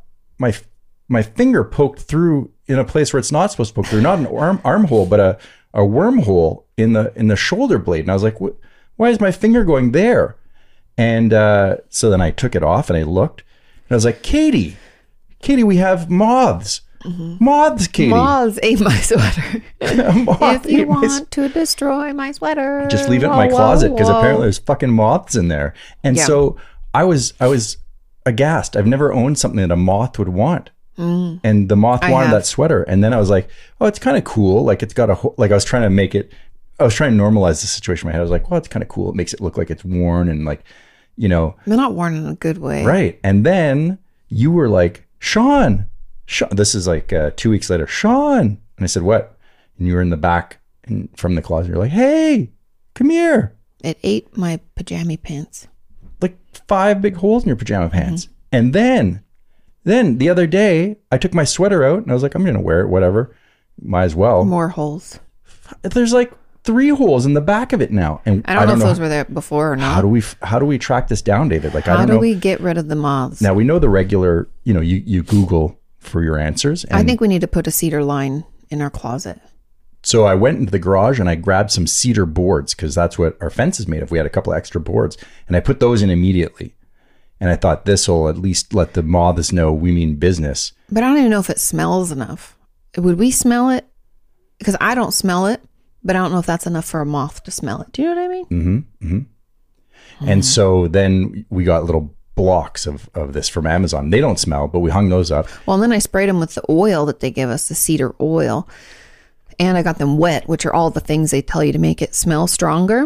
my finger poked through in a place where it's not supposed to poke through, not an armhole, but a wormhole in the shoulder blade. And I was like, why is my finger going there? And so then I took it off and I looked and I was like, Katie, we have moths. Moths, Katie. Moths ate my sweater. Moth If you want to destroy my sweater, just leave it in my closet because apparently there's fucking moths in there. And so I was aghast. I've never owned something that a moth would want. And the moth wanted that sweater. And then I was like, oh, it's kind of cool. Like it's got like I was trying to normalize the situation in my head. I was like, well, it's kind of cool. It makes it look like it's worn and like, they're not worn in a good way. Right. And then you were like, Sean, this is like 2 weeks later, Sean. And I said, what? And you were in the back and from the closet. You're like, hey, come here. It ate my pajama pants. Like 5 big holes in your pajama pants. And then the other day I took my sweater out and I was like, I'm going to wear it, whatever. Might as well. More holes. There's like 3 holes in the back of it now. And I don't know if those were there before or not. How do we track this down, David? Like, I don't know. How do we get rid of the moths? Now we know the regular, you Google for your answers. And I think we need to put a cedar line in our closet. So I went into the garage and I grabbed some cedar boards because that's what our fence is made of. We had a couple of extra boards and I put those in immediately. And I thought this will at least let the moths know we mean business. But I don't even know if it smells enough. Would we smell it? Because I don't smell it, but I don't know if that's enough for a moth to smell it. Do you know what I mean? And so then we got little blocks of this from Amazon. They don't smell, but we hung those up. Well, and then I sprayed them with the oil that they give us, the cedar oil. And I got them wet, which are all the things they tell you to make it smell stronger.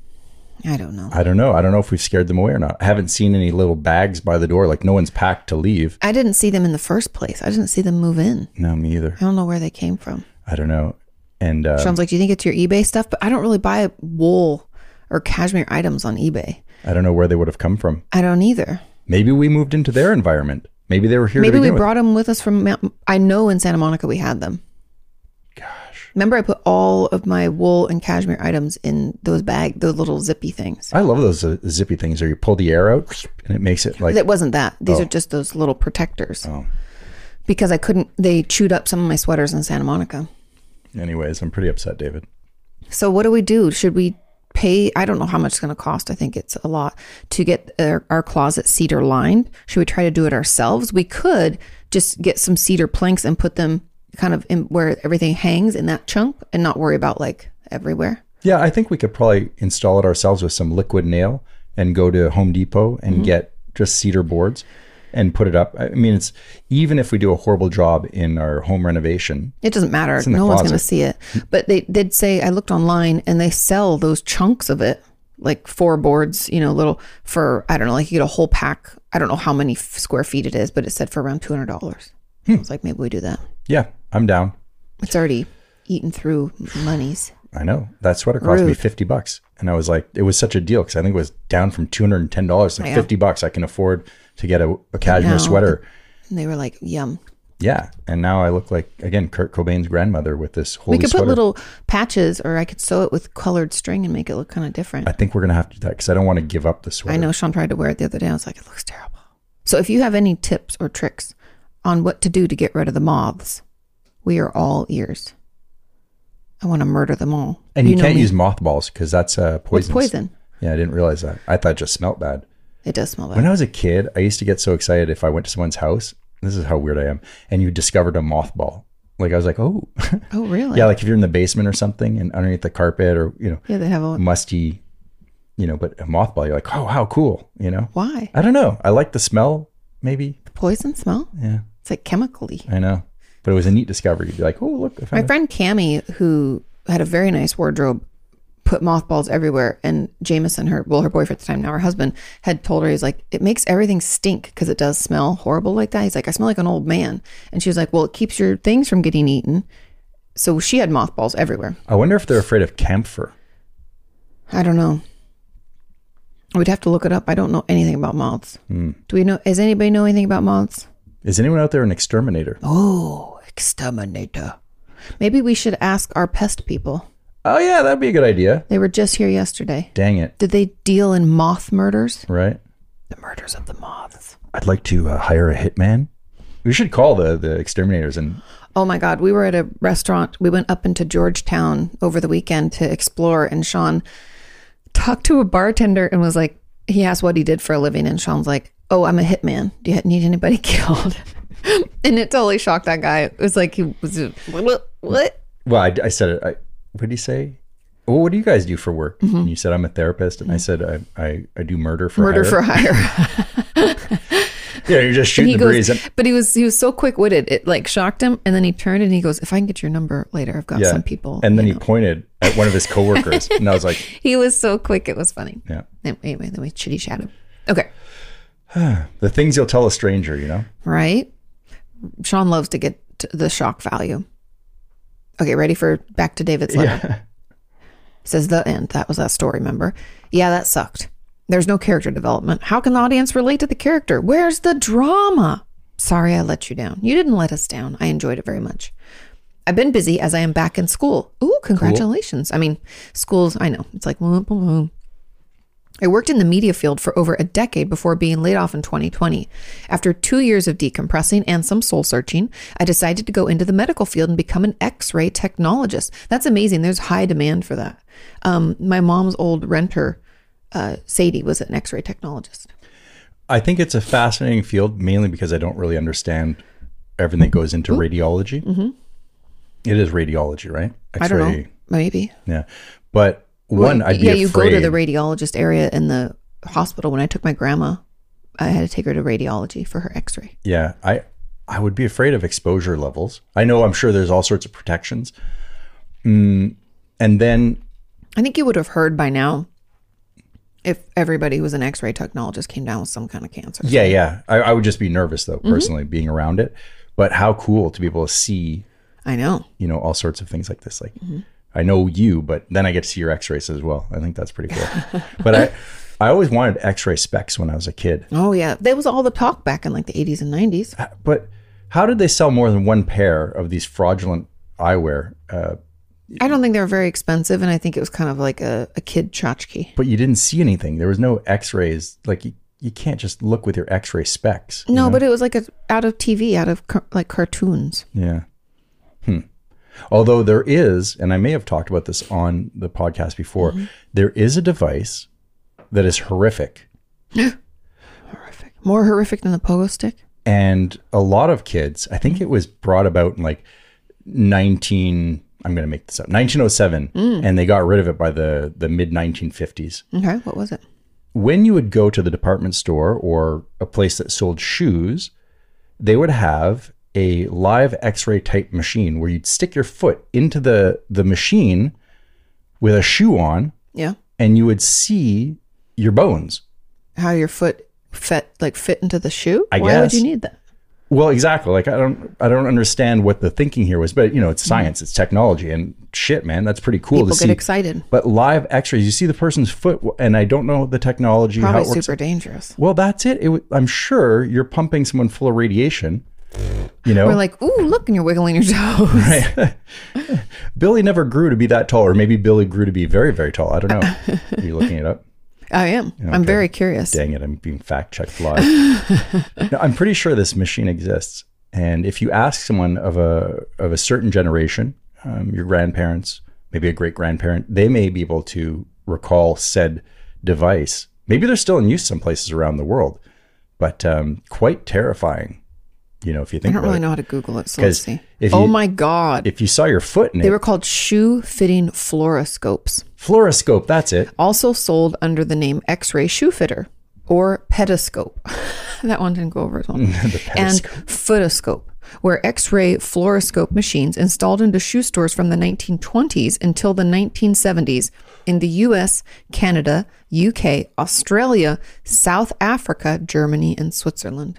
I don't know. I don't know if we've scared them away or not. I haven't seen any little bags by the door. Like no one's packed to leave. I didn't see them in the first place. I didn't see them move in. No, me either. I don't know where they came from. I don't know. And Sean's like, do you think it's your eBay stuff? But I don't really buy wool or cashmere items on eBay. I don't know where they would have come from. I don't either. Maybe we moved into their environment. Maybe they were here. Maybe we brought them with us from I know in Santa Monica we had them. Gosh. Remember I put all of my wool and cashmere items in those little zippy things. I love those zippy things where you pull the air out and it makes it like... It wasn't that. These are just those little protectors. Oh. Because they chewed up some of my sweaters in Santa Monica. Anyways, I'm pretty upset, David. So what do we do? Should we pay? I don't know how much it's going to cost. I think it's a lot to get our closet cedar lined. Should we try to do it ourselves? We could just get some cedar planks and put them kind of in where everything hangs in that chunk and not worry about like everywhere. Yeah, I think we could probably install it ourselves with some liquid nail and go to Home Depot and get just cedar boards and put it up. I mean, it's even if we do a horrible job in our home renovation, it doesn't matter. No one's going to see it. But they did say, I looked online and they sell those chunks of it, like 4 boards, little for, I don't know, like you get a whole pack. I don't know how many square feet it is, but it said for around $200. I was like, maybe we do that. Yeah, I'm down. It's already eaten through monies. I know. That sweater cost me $50. And I was like, it was such a deal because I think it was down from $210. Like $50 I can afford to get a cashmere sweater. And they were like, yum. Yeah. And now I look like, again, Kurt Cobain's grandmother with this holy We could sweater. put little patches, or I could sew it with colored string and make it look kind of different. I think we're going to have to do that because I don't want to give up the sweater. I know. Sean tried to wear it the other day. I was like, it looks terrible. So if you have any tips or tricks on what to do to get rid of the moths, we are all ears. I want to murder them all. And you can't use mothballs because that's poison. What's poison? Yeah, I didn't realize that. I thought it just smelled bad. It does smell bad. When I was a kid, I used to get so excited if I went to someone's house. This is how weird I am. And you discovered a mothball. Like I was like, oh. Oh, really? Yeah, like if you're in the basement or something and underneath the carpet or, Yeah, they have a musty, but a mothball, you're like, oh, how cool, Why? I don't know. I like the smell, maybe. The poison smell? Yeah. It's like chemically. I know. But it was a neat discovery. You'd be like, oh, look. My friend Cammie, who had a very nice wardrobe, put mothballs everywhere. And Jameson, her boyfriend at the time, now her husband, had told her, he's like, it makes everything stink because it does smell horrible like that. He's like, I smell like an old man. And she was like, well, it keeps your things from getting eaten. So she had mothballs everywhere. I wonder if they're afraid of camphor. I don't know. We'd have to look it up. I don't know anything about moths. Do we know? Does anybody know anything about moths? Is anyone out there an exterminator? Oh, exterminator. Maybe we should ask our pest people. Oh, yeah, that'd be a good idea. They were just here yesterday. Dang it. Did they deal in moth murders? Right. The murders of the moths. I'd like to hire a hitman. We should call the exterminators and... Oh my God. We were at a restaurant. We went up into Georgetown over the weekend to explore, and Sean talked to a bartender and was like, he asked what he did for a living, and Sean's like, oh, I'm a hitman. Do you need anybody killed? And it totally shocked that guy. It was like, he was, what? Well, I said it. What did he say? Well, what do you guys do for work? Mm-hmm. And you said, I'm a therapist. And I said, I do murder for hire. Murder for hire. Yeah, you're just shooting the breeze. But he was so quick-witted. It like shocked him. And then he turned and he goes, if I can get your number later, I've got some people. And then he pointed at one of his coworkers. And I was like... He was so quick. It was funny. Yeah. Anyway, then we chitty-chatted. Okay. The things you'll tell a stranger, you know? Right? Sean loves to get to the shock value. Okay, ready for back to David's letter? Yeah. Says the end. That was that story, remember? Yeah, that sucked. There's no character development. How can the audience relate to the character? Where's the drama? Sorry I let you down. You didn't let us down. I enjoyed it very much. I've been busy as I am back in school. Ooh, congratulations. Cool. I mean, schools, I know. It's like, boom, boom, boom. I worked in the media field for over a decade before being laid off in 2020. After 2 years of decompressing and some soul searching, I decided to go into the medical field and become an X-ray technologist. That's amazing. There's high demand for that. My mom's old renter, Sadie, was an X-ray technologist. I think it's a fascinating field, mainly because I don't really understand everything that goes into radiology. Mm-hmm. It is radiology, right? X-ray. I don't know. Maybe. Yeah. But I'd be afraid. You go to the radiologist area in the hospital. When I took my grandma, I had to take her to radiology for her X-ray. Yeah, I would be afraid of exposure levels. I'm sure there's all sorts of protections. And then... I think you would have heard by now if everybody who was an X-ray technologist came down with some kind of cancer. Yeah. I would just be nervous, though, personally, being around it. But how cool to be able to see... I know. All sorts of things like this. Like... I know you, but then I get to see your X-rays as well. I think that's pretty cool. But I always wanted X-ray specs when I was a kid. Oh, yeah. There was all the talk back in like the 80s and 90s. But how did they sell more than one pair of these fraudulent eyewear? I don't think they were very expensive, and I think it was kind of like a kid tchotchke. But you didn't see anything. There was no X-rays. Like you can't just look with your X-ray specs. No, but it was like out of TV, out of like cartoons. Yeah. Although there is, and I may have talked about this on the podcast before, there is a device that is horrific. Horrific. More horrific than the pogo stick? And a lot of kids, I think it was brought about in like 1907, and they got rid of it by the mid 1950s. Okay, what was it? When you would go to the department store or a place that sold shoes, they would have a live X-ray type machine where you'd stick your foot into the machine with a shoe on. Yeah. And you would see your bones. How your foot fit into the shoe? Why guess. Would you need that? Well, exactly. Like I don't understand what the thinking here was, but it's science, it's technology, and shit, man, that's pretty cool to see. People get excited. But live X-rays, you see the person's foot, and I don't know the technology. Probably how it works. Super dangerous. Well, that's it. I'm sure you're pumping someone full of radiation. We're like, ooh, look, and you're wiggling your toes. Right. Billy never grew to be that tall, or maybe Billy grew to be very, very tall. I don't know. Are you looking it up? I am. Okay. I'm very curious. Dang it, I'm being fact-checked live. No, I'm pretty sure this machine exists. And if you ask someone of a certain generation, your grandparents, maybe a great-grandparent, they may be able to recall said device. Maybe they're still in use some places around the world, but quite terrifying. If you think about it. I don't really know how to Google it, so let's see. My God. If you saw your foot in it. They were called shoe-fitting fluoroscopes. Fluoroscope, that's it. Also sold under the name X-ray shoe fitter or pedoscope. That one didn't go over as well. And footoscope, where X-ray fluoroscope machines installed into shoe stores from the 1920s until the 1970s in the US, Canada, UK, Australia, South Africa, Germany, and Switzerland.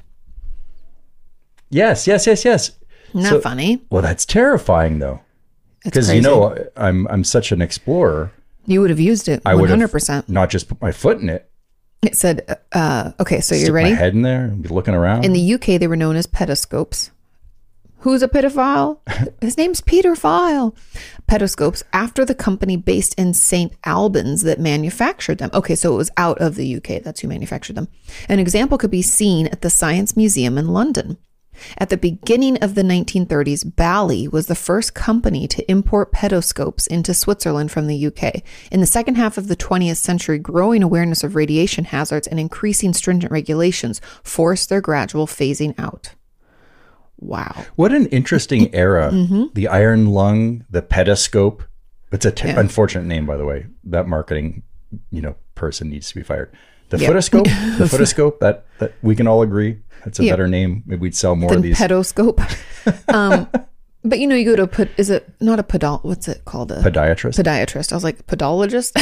Yes. Not funny. Well, that's terrifying, though. Because, I'm such an explorer. You would have used it 100%. Not just put my foot in it. It said, okay, so Stick you're ready? my head in there and be looking around. In the UK, they were known as pedoscopes. Who's a pedophile? His name's Peter File. Pedoscopes, after the company based in St. Albans that manufactured them. Okay, so it was out of the UK. That's who manufactured them. An example could be seen at the Science Museum in London. At the beginning of the 1930s, Bally was the first company to import pedoscopes into Switzerland from the UK. In the second half of the 20th century, growing awareness of radiation hazards and increasing stringent regulations forced their gradual phasing out. Wow. What an interesting era. The iron lung, the pedoscope. It's a unfortunate name, by the way. That marketing, person needs to be fired. The photoscope, that we can all agree that's a better name. Maybe we'd sell more of these. Pedoscope. But you go to is it not a podol? What's it called? A podiatrist. Podiatrist. I was like, podologist.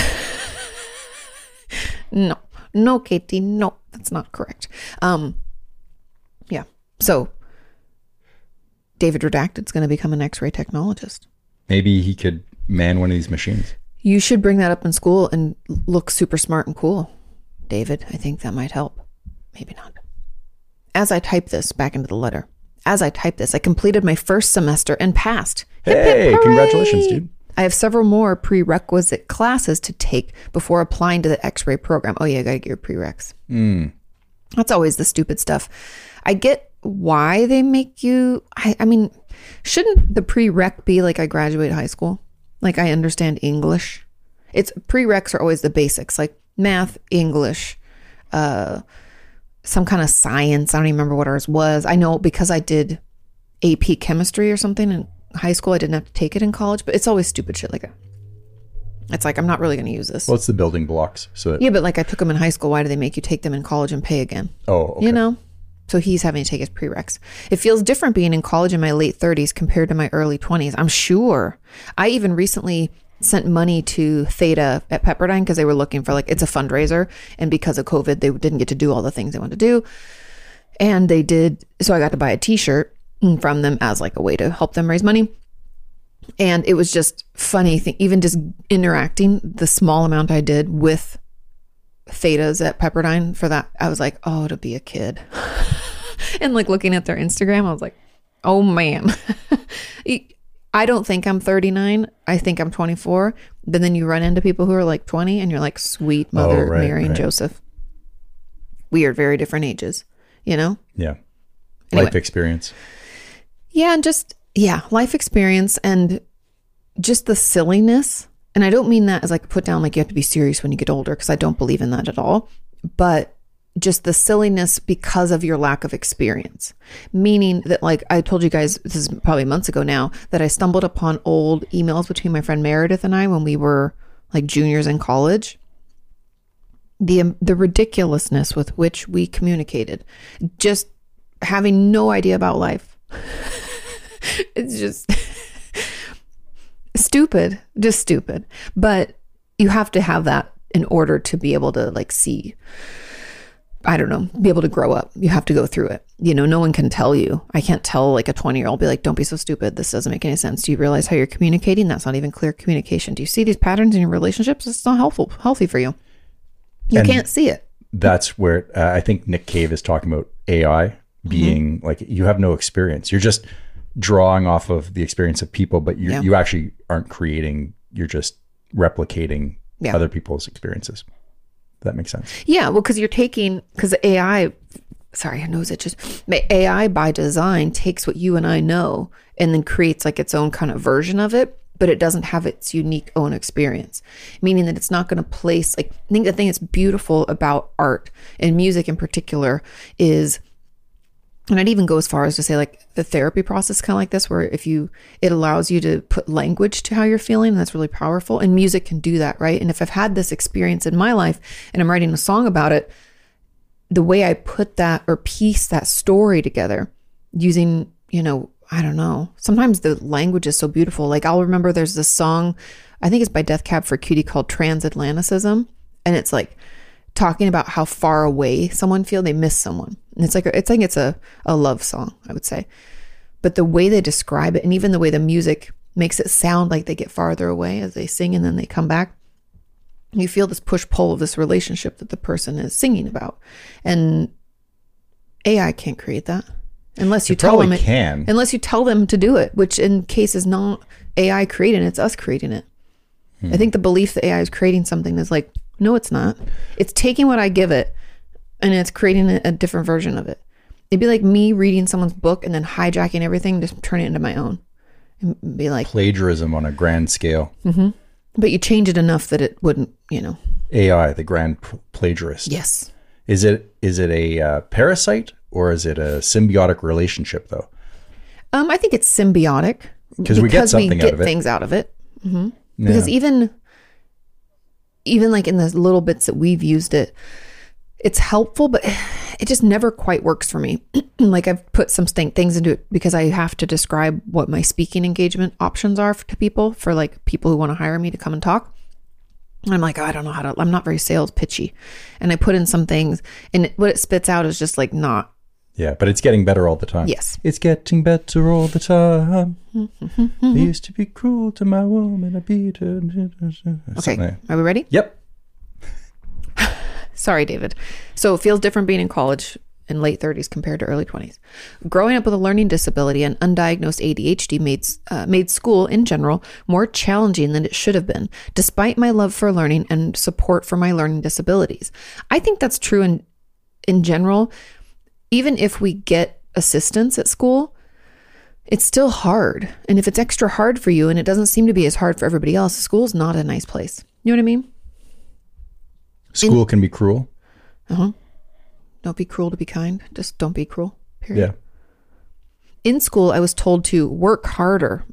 No, Katie, no, that's not correct. Yeah. So David Redacted's going to become an X-ray technologist. Maybe he could man one of these machines. You should bring that up in school and look super smart and cool, David. I think that might help. Maybe not. As I type this back into the letter, I completed my first semester and passed. Hey, congratulations, dude. I have several more prerequisite classes to take before applying to the X-ray program. Oh yeah, you got to get your prereqs. That's always the stupid stuff. I get why they make you, I mean, shouldn't the prereq be like I graduated high school? Like I understand English. It's prereqs are always the basics, like math, English, some kind of science. I don't even remember what ours was. I know because I did AP chemistry or something in high school. I didn't have to take it in college, but it's always stupid shit like that. It's like, I'm not really going to use this. Well, it's the building blocks. Yeah, but like I took them in high school. Why do they make you take them in college and pay again? Oh, okay. So he's having to take his prereqs. It feels different being in college in my late 30s compared to my early 20s. I'm sure. I even recently sent money to Theta at Pepperdine because they were looking for it's a fundraiser. And because of COVID, they didn't get to do all the things they wanted to do. And they did. So I got to buy a t-shirt from them as like a way to help them raise money. And it was just funny, even just interacting the small amount I did with Thetas at Pepperdine for that. I was like, oh, to be a kid. And like looking at their Instagram, I was like, oh man. I don't think I'm 39. I think I'm 24. But then you run into people who are like 20 and you're like, sweet mother, Mary and Joseph. We are very different ages, Yeah. Anyway. Life experience. Yeah. And life experience and just the silliness. And I don't mean that as like put down, like you have to be serious when you get older, because I don't believe in that at all. But just the silliness because of your lack of experience. Meaning that, like I told you guys, this is probably months ago now, that I stumbled upon old emails between my friend Meredith and I when we were like juniors in college. The ridiculousness with which we communicated, just having no idea about life. It's just stupid, just stupid. But you have to have that in order to be able to like see, I don't know, be able to grow up. You have to go through it. No one can tell you. I can't tell like a 20-year-old, be like, don't be so stupid. This doesn't make any sense. Do you realize how you're communicating? That's not even clear communication. Do you see these patterns in your relationships? It's not healthy for you. You can't see it. That's where I think Nick Cave is talking about AI being like, you have no experience. You're just drawing off of the experience of people, but you actually aren't creating. You're just replicating other people's experiences. That makes sense. Yeah, well, because AI, sorry, I knows it just, AI by design takes what you and I know and then creates like its own kind of version of it, but it doesn't have its unique own experience, meaning that it's not going to place, like, I think the thing that's beautiful about art and music in particular is, and I'd even go as far as to say like the therapy process kind of like this, where it allows you to put language to how you're feeling, and that's really powerful. And music can do that, right? And if I've had this experience in my life and I'm writing a song about it, the way I put that or piece that story together using, I don't know, sometimes the language is so beautiful. Like I'll remember there's this song, I think it's by Death Cab for Cutie, called Transatlanticism. And it's like talking about how far away someone feels, they miss someone. And it's a love song, I would say. But the way they describe it, and even the way the music makes it sound like they get farther away as they sing and then they come back. You feel this push-pull of this relationship that the person is singing about. And AI can't create that. Unless you tell them unless you tell them to do it, which in case is not AI creating it, it's us creating it. I think the belief that AI is creating something is like, no, it's not. It's taking what I give it and it's creating a different version of it. It'd be like me reading someone's book and then hijacking everything, just turn it into my own. And be like plagiarism on a grand scale. Mm-hmm. But you change it enough that it wouldn't, AI, the grand plagiarist. Yes. Is it a parasite or is it a symbiotic relationship though? I think it's symbiotic because we get something out of it. Things out of it. Mm-hmm. Yeah. Because even like in the little bits that we've used it, it's helpful, but it just never quite works for me. Like I've put some things into it because I have to describe what my speaking engagement options are to people, for like people who want to hire me to come and talk. And I'm like, I don't know I'm not very sales pitchy. And I put in some things and what it spits out is just like not. Yeah, but it's getting better all the time. Yes. It's getting better all the time. I used to be cruel to my woman. I beat her. Okay, are we ready? Yep. Sorry, David. So it feels different being in college in late 30s compared to early 20s. Growing up with a learning disability and undiagnosed ADHD made school in general more challenging than it should have been, despite my love for learning and support for my learning disabilities. I think that's true in general. Even if we get assistance at school, it's still hard. And if it's extra hard for you and it doesn't seem to be as hard for everybody else, school's not a nice place. You know what I mean? School can be cruel. Uh-huh. Don't be cruel to be kind. Just don't be cruel. Period. Yeah. In school, I was told to work harder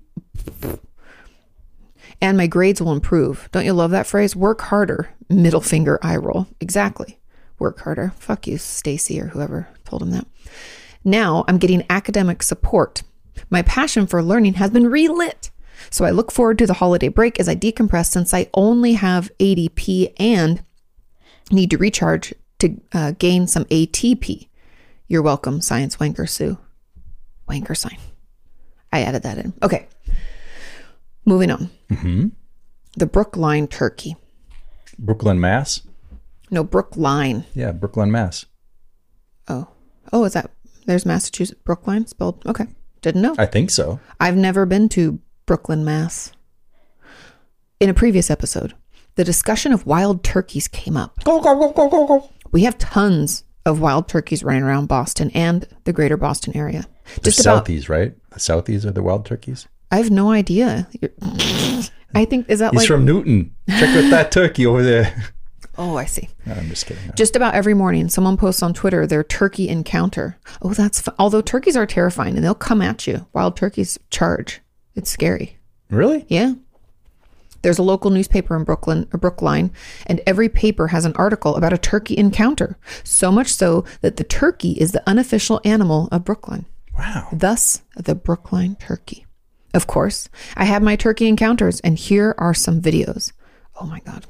and my grades will improve. Don't you love that phrase? Work harder. Middle finger eye roll. Exactly. Work harder. Fuck you, Stacy, or whoever told him that. Now I'm getting academic support. My passion for learning has been relit. So I look forward to the holiday break as I decompress, since I only have ADP and need to recharge to gain some ATP. You're welcome, Science Wanker Sue. Wanker sign. I added that in. Okay. Moving on. Mm-hmm. The Brookline turkey. Brooklyn, Mass? No, Brookline. Yeah, Brooklyn, Mass. Oh, is that, there's Massachusetts, Brookline spelled, okay. Didn't know. I think so. I've never been to Brooklyn, Mass. In a previous episode, the discussion of wild turkeys came up. Go, go, go, go, go, go. We have tons of wild turkeys running around Boston and the greater Boston area. The Southies, right? The Southies are the wild turkeys? I have no idea. I think, is that He's like... from Newton. Check out that turkey over there. Oh, I see. No, I'm just kidding. Just about every morning, someone posts on Twitter their turkey encounter. Oh, that's fun. Although turkeys are terrifying and they'll come at you. Wild turkeys charge. It's scary. Really? Yeah. There's a local newspaper in Brookline, and every paper has an article about a turkey encounter. So much so that the turkey is the unofficial animal of Brookline. Wow. Thus, the Brookline turkey. Of course, I have my turkey encounters, and here are some videos. Oh my God.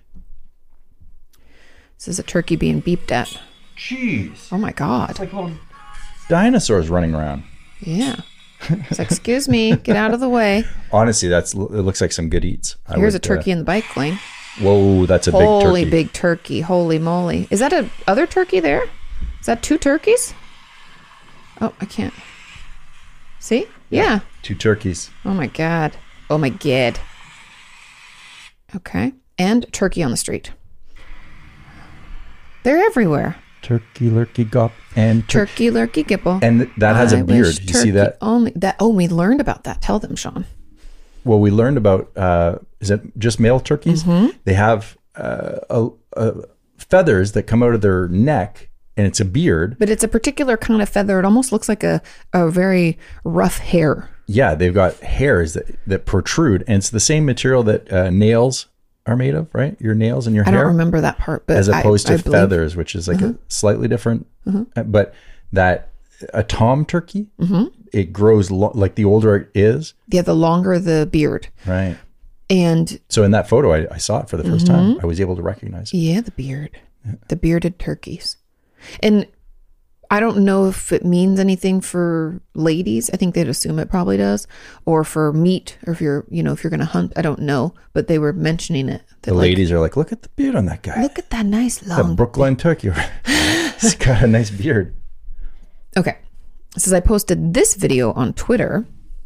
This is a turkey being beeped at. Jeez. Oh my God. It's like little dinosaurs running around. Yeah. It's like, excuse me, get out of the way. Honestly, it looks like some good eats. Here's a turkey in the bike lane. Whoa, that's a big turkey. Holy big turkey. Holy moly. Is that a other turkey there? Is that two turkeys? Oh, I can't. See? Yeah. 2 turkeys. Oh my God. Oh my God. Okay. And turkey on the street. They're everywhere. Turkey, lurkey, gop, and turkey, lurkey, gipple. And that has a beard. You see that? We learned about that. Tell them, Sean. Well, we learned about, is it just male turkeys? Mm-hmm. They have feathers that come out of their neck, and it's a beard. But it's a particular kind of feather. It almost looks like a very rough hair. Yeah, they've got hairs that protrude, and it's the same material that nails are made of, right? Your nails and your hair. I don't remember that part, but as opposed to I believe, feathers, which is like a slightly different. But that a tom turkey, it grows like the older it is. Yeah, the longer the beard. Right. And so in that photo, I saw it for the first time. I was able to recognize it. Yeah, the beard, the bearded turkeys. And I don't know if it means anything for ladies. I think they'd assume it probably does. Or for meat, or if you're going to hunt. I don't know. But they were mentioning it. The ladies are like, look at the beard on that guy. Look at that nice long. That Brookline turkey. He's got a nice beard. Okay. It says I posted this video on Twitter.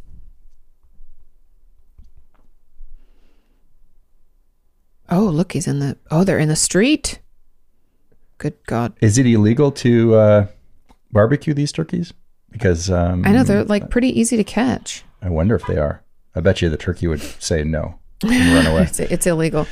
Oh, look, they're in the street. Good God. Is it illegal to barbecue these turkeys? Because I know they're like pretty easy to catch. I wonder if they are. I bet you the turkey would say no and run away. It's illegal.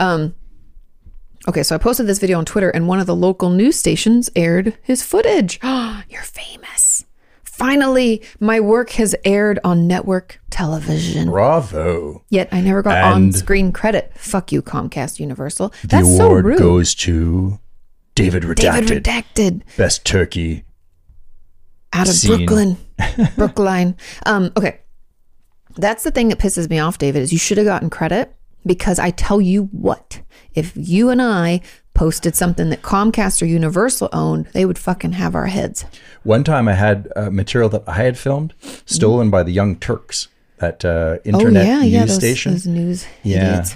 Okay, so I posted this video on Twitter and one of the local news stations aired his footage. You're famous. Finally, my work has aired on network television. Bravo. Yet I never got on-screen credit. Fuck you, Comcast Universal. That's the so award rude. goes to David Redacted. David Redacted. Best turkey. Out of scene. Brookline. Okay. That's the thing that pisses me off, David, is you should have gotten credit, because I tell you what, if you and I posted something that Comcast or Universal owned, they would fucking have our heads. One time I had material that I had filmed stolen by the Young Turks, that internet news station. Those news idiots.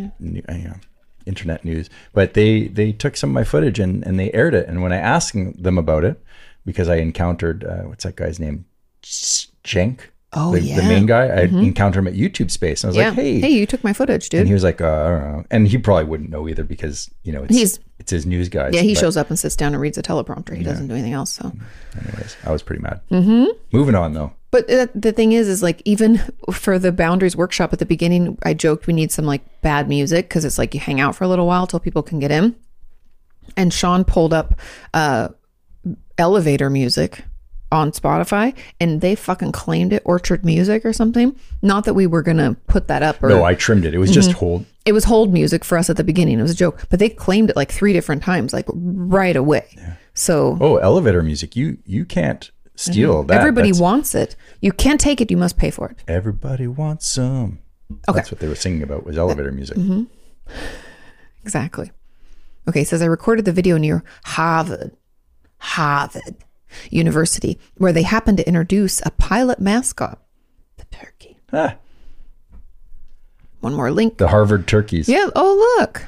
Internet news. But they took some of my footage and they aired it. And when I asked them about it, because I encountered, what's that guy's name? Cenk. The main guy. I encountered him at YouTube Space. And I was like, hey, you took my footage, dude. And he was like, I don't know. And he probably wouldn't know either, because, it's his news guy. Yeah, he shows up and sits down and reads a teleprompter. He doesn't do anything else. So anyways, I was pretty mad. Moving on, though. But the thing is like, even for the Boundaries workshop at the beginning, I joked we need some like bad music, because it's like you hang out for a little while till people can get in. And Sean pulled up elevator music on Spotify, and they fucking claimed it Orchard Music or something. Not that we were gonna put that up. No, I trimmed it. It was just hold. It was hold music for us at the beginning. It was a joke, but they claimed it like 3 different times, like right away. Yeah. So elevator music. You can't steal that. Everybody wants it. You can't take it. You must pay for it. Everybody wants some. Okay. That's what they were singing about, was elevator music. Exactly. Okay, it says I recorded the video near Harvard University, where they happened to introduce a pilot mascot, the turkey. One more link. The Harvard turkeys. Yeah. Oh, look.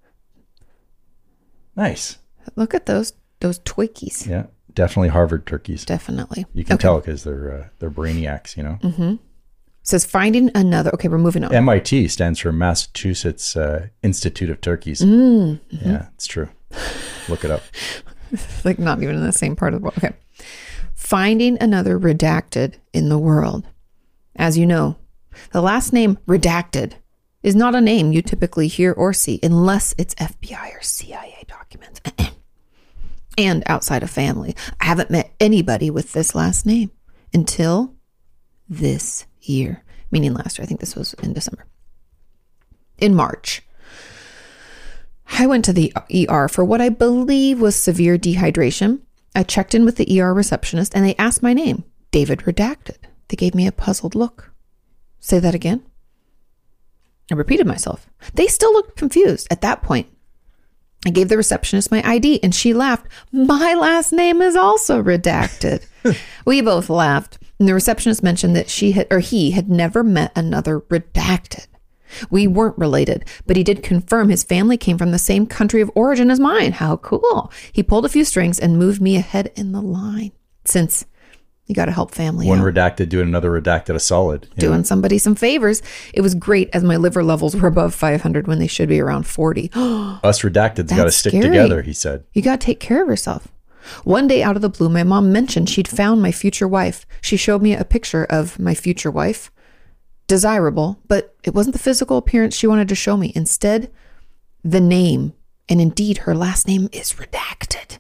Nice. Look at those Twinkies. Yeah, definitely Harvard turkeys. Definitely. You can tell, because they're brainiacs, It says finding another. Okay, we're moving on. MIT stands for Massachusetts Institute of Turkeys. Yeah, it's true. Look it up. Like not even in the same part of the world. Okay. Finding another redacted in the world. As you know, the last name Redacted is not a name you typically hear or see unless it's FBI or CIA documents. And outside of family. I haven't met anybody with this last name until this year. Meaning last year. I think this was in December. In March, I went to the ER for what I believe was severe dehydration. I checked in with the ER receptionist and they asked my name, David Redacted. They gave me a puzzled look. Say that again. I repeated myself. They still looked confused. At that point, I gave the receptionist my ID and she laughed. My last name is also Redacted. We both laughed. And the receptionist mentioned that he had never met another Redacted. We weren't related, but he did confirm his family came from the same country of origin as mine. How cool. He pulled a few strings and moved me ahead in the line. Since you got to help family One out. redacted doing another redacted a solid. Doing somebody some favors. It was great as my liver levels were above 500 when they should be around 40. Us redacted's got to stick scary. together, he said. You got to take care of yourself. One day out of the blue, my mom mentioned she'd found my future wife. She showed me a picture of my future wife. Desirable, but it wasn't the physical appearance she wanted to show me. Instead, the name, and indeed her last name is Redacted.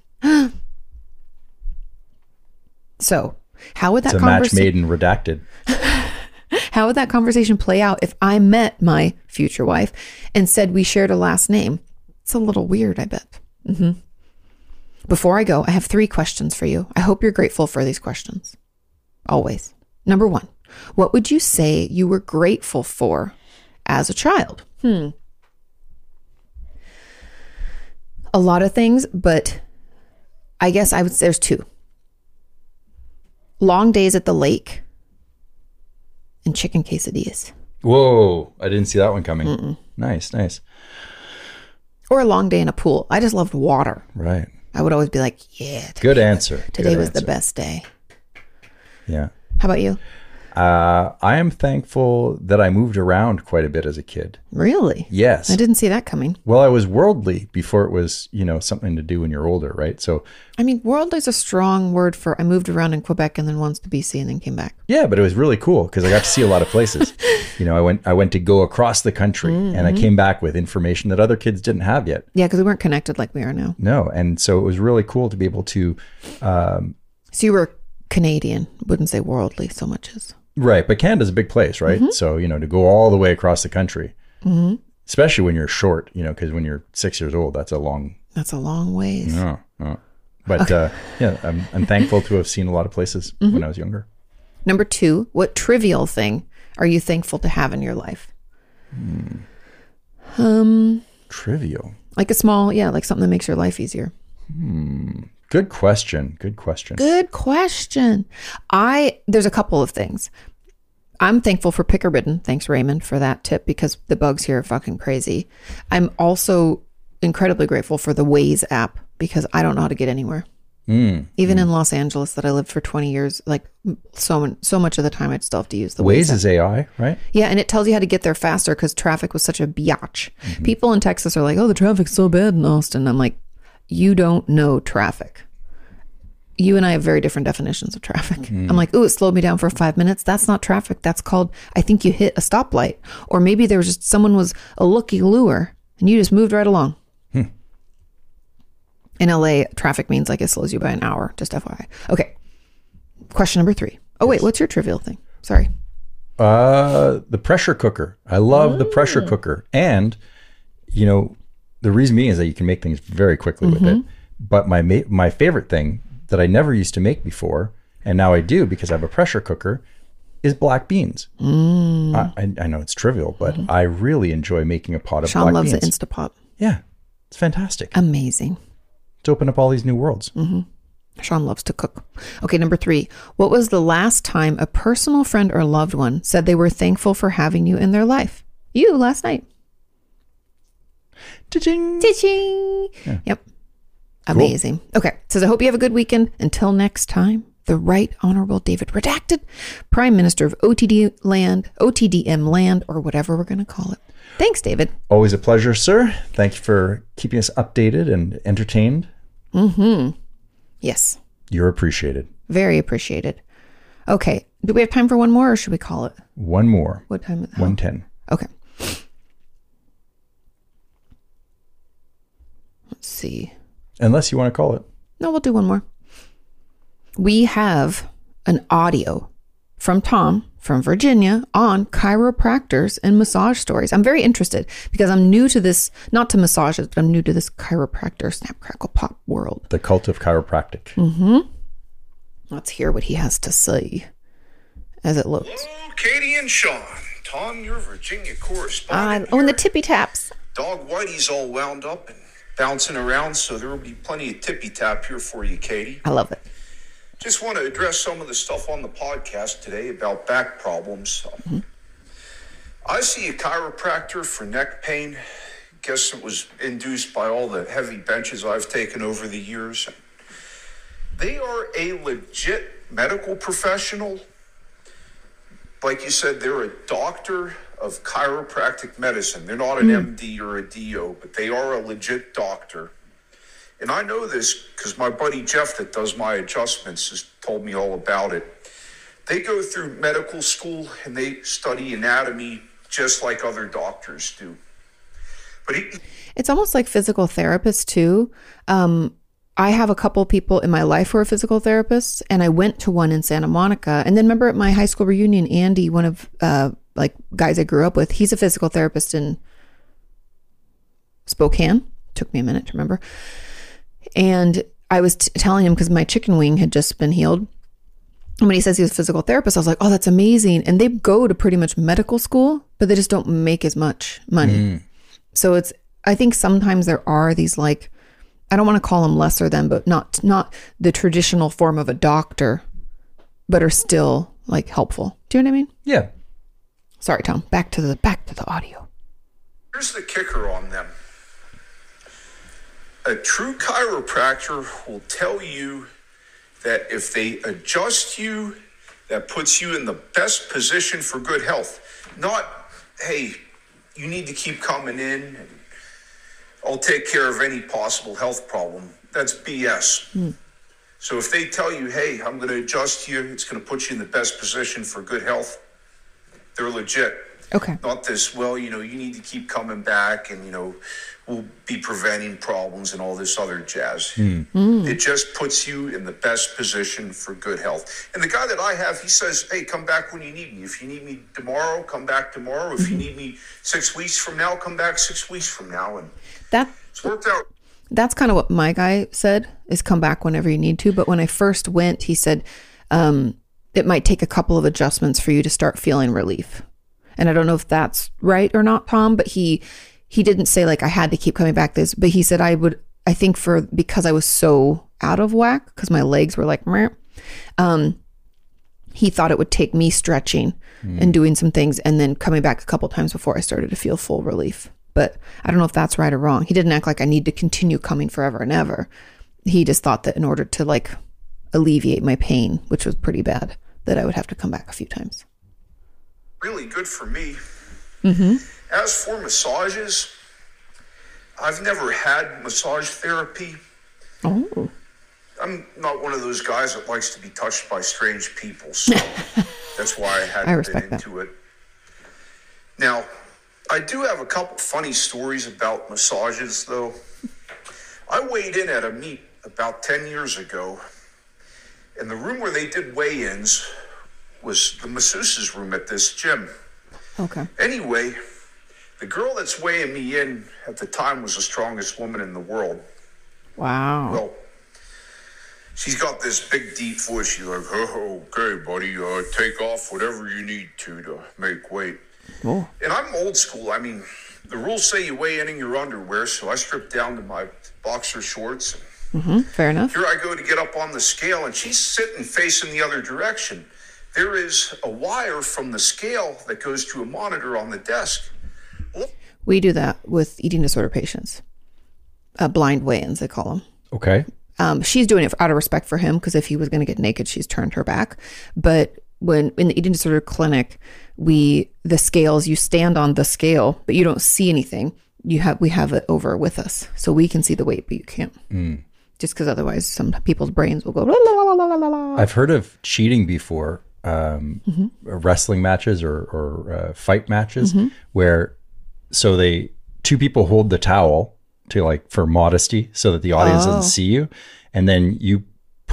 So, how would that It's a match made in Redacted. How would that conversation play out if I met my future wife and said we shared a last name? It's a little weird, I bet. Before I go, I have 3 questions for you. I hope you're grateful for these questions. Always. Number 1. What would you say you were grateful for as a child? A lot of things, but I guess I would say there's 2. long days at the lake, and chicken quesadillas. Whoa, I didn't see that one coming. Nice. Or a long day in a pool. I just loved water. Right. I would always be like, yeah. Good answer. Today was the best day. Yeah. How about you? I am thankful that I moved around quite a bit as a kid. Really? Yes. I didn't see that coming. Well, I was worldly before it was, something to do when you're older, right? So, I mean, worldly is a strong word for I moved around in Quebec and then once to BC and then came back. yeah, but it was really cool because I got to see a lot of places. I went to go across the country and I came back with information that other kids didn't have yet. Yeah, because we weren't connected like we are now. No. And so it was really cool to be able to, So you were Canadian, wouldn't say worldly so much as. right. But Canada's a big place, right? So, to go all the way across the country, especially when you're short, because when you're 6 years old, that's a long ways. No. But yeah, I'm thankful to have seen a lot of places when I was younger. Number 2, what trivial thing are you thankful to have in your life? Trivial. Like a small, like something that makes your life easier. Good question. Good question. There's a couple of things. I'm thankful for Picker Bitten. Thanks, Raymond, for that tip because the bugs here are fucking crazy. I'm also incredibly grateful for the Waze app because I don't know how to get anywhere. Even in Los Angeles that I lived for 20 years, like so much of the time I'd still have to use the Waze Waze is AI, right? Yeah, and it tells you how to get there faster because traffic was such a biatch. People in Texas are like, oh, the traffic's so bad in Austin. I'm like, you don't know traffic. You and I have very different definitions of traffic. I'm like, ooh, it slowed me down for 5 minutes. That's not traffic. That's called, I think you hit a stoplight. Or maybe there was just someone was a looky-looer and you just moved right along. In LA, traffic means like it slows you by an hour, just FYI. Okay. Question number 3. Oh, wait, what's your trivial thing? Sorry. The pressure cooker. I love the pressure cooker. And, the reason being is that you can make things very quickly with it. But my favorite thing that I never used to make before, and now I do because I have a pressure cooker, is black beans. I know it's trivial, but I really enjoy making a pot of Sean black beans. loves the Instapot. Yeah, it's fantastic. Amazing. To open up all these new worlds. Sean loves to cook. Okay, number 3. What was the last time a personal friend or loved one said they were thankful for having you in their life? You, last night. Cha-ching. Cha-ching. Yeah. Yep. Amazing. Cool. Okay, says, I hope you have a good weekend. Until next time, the Right Honorable David Redacted, Prime Minister of OTDM land, or whatever we're going to call it. Thanks, David. Always a pleasure, sir. Thank you for keeping us updated and entertained. Yes. You're appreciated. Very appreciated. Okay. Do we have time for one more or should we call it? One more. What time is it? 1:10. Okay. Let's see. Unless you want to call it. No, we'll do one more. We have an audio from Tom from Virginia on chiropractors and massage stories. I'm very interested because I'm new to this, not to massages, but I'm new to this chiropractor snap, crackle, pop world. The cult of chiropractic. Let's hear what he has to say as it looks. Hello, Katie and Sean. Tom, your Virginia correspondent. And the tippy taps. Dog Whitey's all wound up and bouncing around, so there will be plenty of tippy tap here for you, Katie. I love it. Just want to address some of the stuff on the podcast today about back problems. I see a chiropractor for neck pain. Guess it was induced by all the heavy benches I've taken over the years. They are a legit medical professional. Like you said, they're a doctor of chiropractic medicine. They're not an MD or a DO, but they are a legit doctor. And I know this because my buddy Jeff that does my adjustments has told me all about it. They go through medical school and they study anatomy just like other doctors do. But it's almost like physical therapists too. I have a couple people in my life who are physical therapists, and I went to one in Santa Monica. And then remember at my high school reunion, Andy, one of guys I grew up with, he's a physical therapist in Spokane. Took me a minute to remember. And I was telling him because my chicken wing had just been healed. And when he says he's a physical therapist, I was like, oh, that's amazing. And they go to pretty much medical school, but they just don't make as much money. So I think sometimes there are these I don't want to call them lesser than, but not the traditional form of a doctor, but are still like helpful. Do you know what I mean? Yeah. Sorry, Tom. Back to the audio. Here's the kicker on them. A true chiropractor will tell you that if they adjust you, that puts you in the best position for good health. Not, hey, you need to keep coming in and I'll take care of any possible health problem. That's BS. So if they tell you, hey, I'm going to adjust you, it's going to put you in the best position for good health, they're legit. Okay. Not this, well, you need to keep coming back and, we'll be preventing problems and all this other jazz. It just puts you in the best position for good health. And the guy that I have, he says, hey, come back when you need me. If you need me tomorrow, come back tomorrow. If you need me 6 weeks from now, come back 6 weeks from now. And it's worked out. That's kind of what my guy said, is come back whenever you need to. But when I first went, he said, it might take a couple of adjustments for you to start feeling relief. And I don't know if that's right or not, Tom, but he didn't say like I had to keep coming back this, but he said because I was so out of whack, because my legs were like, meh, he thought it would take me stretching and doing some things and then coming back a couple times before I started to feel full relief. But I don't know if that's right or wrong. He didn't act like I need to continue coming forever and ever. He just thought that in order to like alleviate my pain, which was pretty bad, that I would have to come back a few times. Really good for me. As for massages, I've never had massage therapy. Oh. I'm not one of those guys that likes to be touched by strange people, so that's why I hadn't been into it. Now, I do have a couple funny stories about massages, though. I weighed in at a meet about 10 years ago, and the room where they did weigh-ins was the masseuse's room at this gym. Okay. Anyway, the girl that's weighing me in at the time was the strongest woman in the world. Wow. Well, she's got this big, deep voice. She's like, oh, okay, buddy, take off whatever you need to make weight. Oh. And I'm old school. I mean, the rules say you weigh in your underwear, so I stripped down to my boxer shorts. Fair enough. Here I go to get up on the scale, and she's sitting facing the other direction. There is a wire from the scale that goes to a monitor on the desk. We do that with eating disorder patients. Blind weigh-ins, they call them. Okay. She's doing it out of respect for him, because if he was going to get naked, she's turned her back. But when in the eating disorder clinic, the scales, you stand on the scale, but you don't see anything. We have it over with us, so we can see the weight, but you can't. Just because otherwise, some people's brains will go. La, la, la, la, la, la. I've heard of cheating before, wrestling matches or fight matches, where two people hold the towel to like for modesty, so that the audience doesn't see you, and then you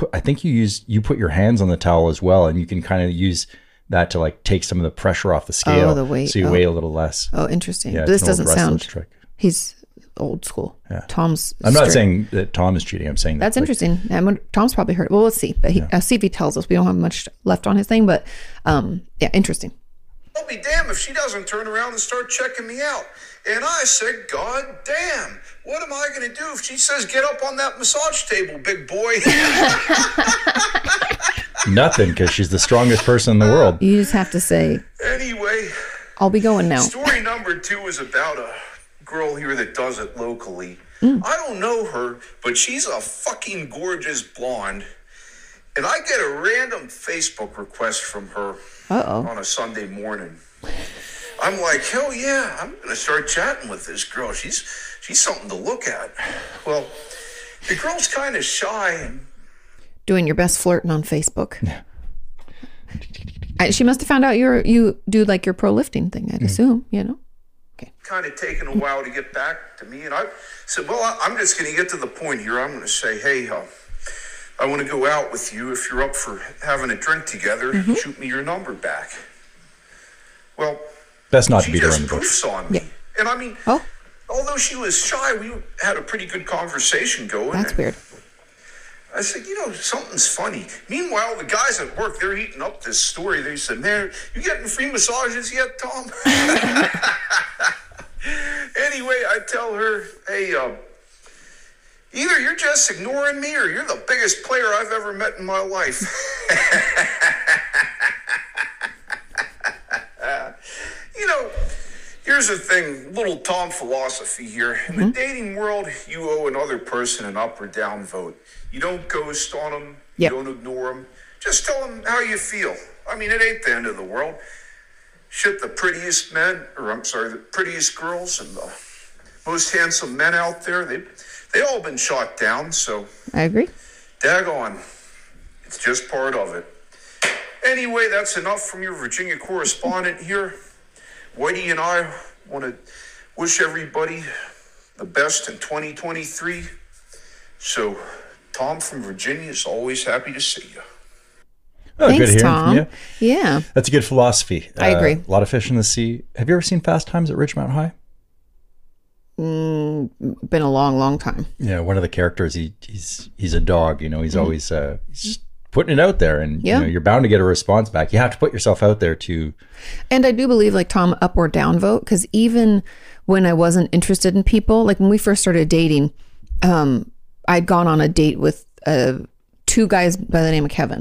put your hands on the towel as well, and you can kind of use that to like take some of the pressure off the scale, the weight. so you weigh a little less. Oh, interesting. Yeah, But this it's an old doesn't wrestler's sound. trick. He's old school. Yeah. Tom's. I'm not strict. saying that Tom is cheating. I'm saying That's that, interesting. Tom's probably heard. Well, let's see. But I'll see if he tells us. We don't have much left on his thing, but yeah, interesting. I'll be damned if she doesn't turn around and start checking me out. And I said, God damn, what am I going to do if she says, get up on that massage table, big boy? Nothing, because she's the strongest person in the world. You just have to say, Anyway, I'll be going now. story number 2 is about a girl here that does it locally. I don't know her, but she's a fucking gorgeous blonde. And I get a random Facebook request from her on a Sunday morning. I'm like, hell yeah, I'm going to start chatting with this girl. She's something to look at. Well, the girl's kind of shy. And Doing your best flirting on Facebook. She must have found out you do like your pro lifting thing, I'd assume, Okay. kind of taken a while to get back to me. And I said, well, I'm just going to get to the point here. I'm going to say, hey, I want to go out with you. If you're up for having a drink together, shoot me your number back. Well, Best not to she beat around just the bush. poofs on me. Yeah. And I mean, although she was shy, we had a pretty good conversation going. That's and weird. I said, something's funny. Meanwhile, the guys at work, they're eating up this story. They said, man, you getting free massages yet, Tom? Anyway, I tell her, hey, either you're just ignoring me or you're the biggest player I've ever met in my life. Here's the thing, little Tom philosophy here. In the dating world, you owe another person an up or down vote. You don't ghost on them. Yep. You don't ignore them. Just tell them how you feel. I mean, it ain't the end of the world. Shit, the prettiest the prettiest girls and the most handsome men out there, they all been shot down, so I agree. daggone. It's just part of it. Anyway, that's enough from your Virginia correspondent here. Whitey and I want to wish everybody the best in 2023. So, Tom from Virginia is always happy to see you. Oh, Thanks, good hearing Tom. from you. Yeah. That's a good philosophy. I agree. A lot of fish in the sea. Have you ever seen Fast Times at Ridgemont High? Been a long, long time. Yeah, one of the characters, he's a dog. You know, he's always he's just putting it out there, and you know, you're bound to get a response back. You have to put yourself out there to. And I do believe, like, Tom, up or down vote, because even when I wasn't interested in people, like when we first started dating, I'd gone on a date with 2 guys by the name of Kevin.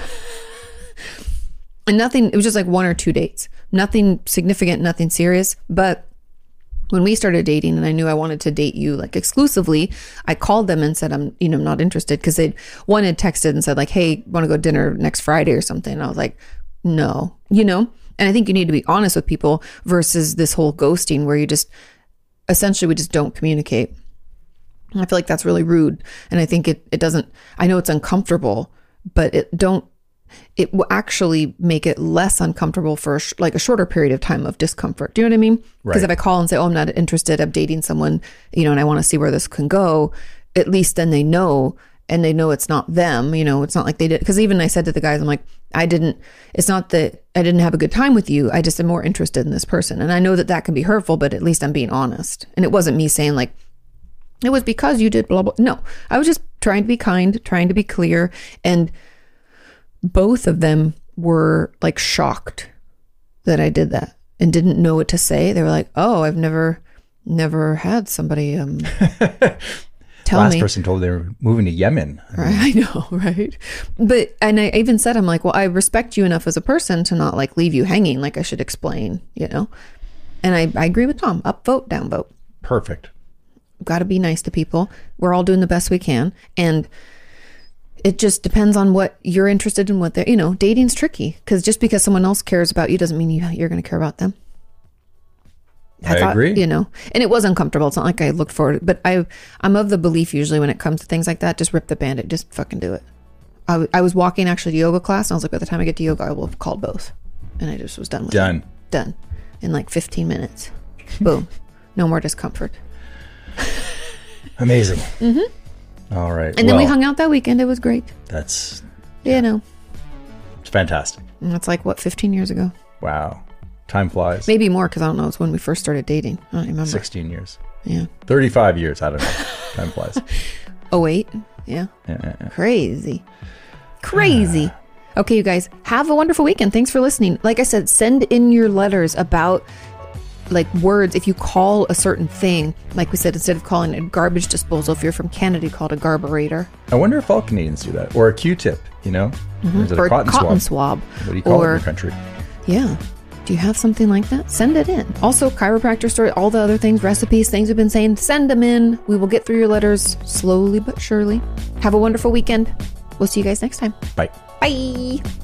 And nothing, it was just like 1 or 2 dates. Nothing significant, nothing serious. But when we started dating and I knew I wanted to date you like exclusively, I called them and said, I'm not interested, because one had texted and said like, hey, want to go to dinner next Friday or something? And I was like, no, and I think you need to be honest with people versus this whole ghosting where you just, essentially we just don't communicate. And I feel like that's really rude. And I think it doesn't, I know it's uncomfortable, but it will actually make it less uncomfortable for like a shorter period of time of discomfort. Do you know what I mean? Because if I call and say, oh, I'm not interested, I'm dating someone, and I want to see where this can go, at least then they know, and they know it's not them, it's not like they did. Because even I said to the guys, I'm like, it's not that I didn't have a good time with you. I just am more interested in this person. And I know that can be hurtful, but at least I'm being honest. And it wasn't me saying like, it was because you did blah, blah. No, I was just trying to be kind, trying to be clear. And both of them were like shocked that I did that and didn't know what to say. They were like, oh, I've never had somebody tell Last me. person told they were moving to Yemen. Right, I know, right? And I even said, I'm like, well, I respect you enough as a person to not like leave you hanging. Like I should explain, And I agree with Tom. Up vote, down vote. Perfect. Got to be nice to people. We're all doing the best we can. And it just depends on what you're interested in, what they're, dating's tricky, because just because someone else cares about you doesn't mean you're going to care about them. I agree. And it was uncomfortable. It's not like I looked forward, but I'm of the belief usually when it comes to things like that, just rip the Band-Aid, just fucking do it. I was walking actually to yoga class, and I was like, by the time I get to yoga, I will have called both. And I just was done with it. Done. In like 15 minutes. Boom. No more discomfort. Amazing. All right. And then we hung out that weekend. It was great. That's... It's fantastic. And it's like, 15 years ago? Wow. Time flies. Maybe more, because I don't know. It's when we first started dating. I don't remember. 16 years. Yeah. 35 years. I don't know. Time flies. 08. Yeah. Yeah. Crazy. Okay, you guys, have a wonderful weekend. Thanks for listening. Like I said, send in your letters about like words. If you call a certain thing, like we said, instead of calling it garbage disposal, if you're from Canada, you call it a garburator. I wonder if all Canadians do that. Or a Q-tip, Or is it Or a cotton swab? What do you call it in your country? Yeah. Do you have something like that? Send it in. Also, chiropractor story, all the other things, recipes, things we've been saying, send them in. We will get through your letters slowly but surely. Have a wonderful weekend. We'll see you guys next time. Bye. Bye.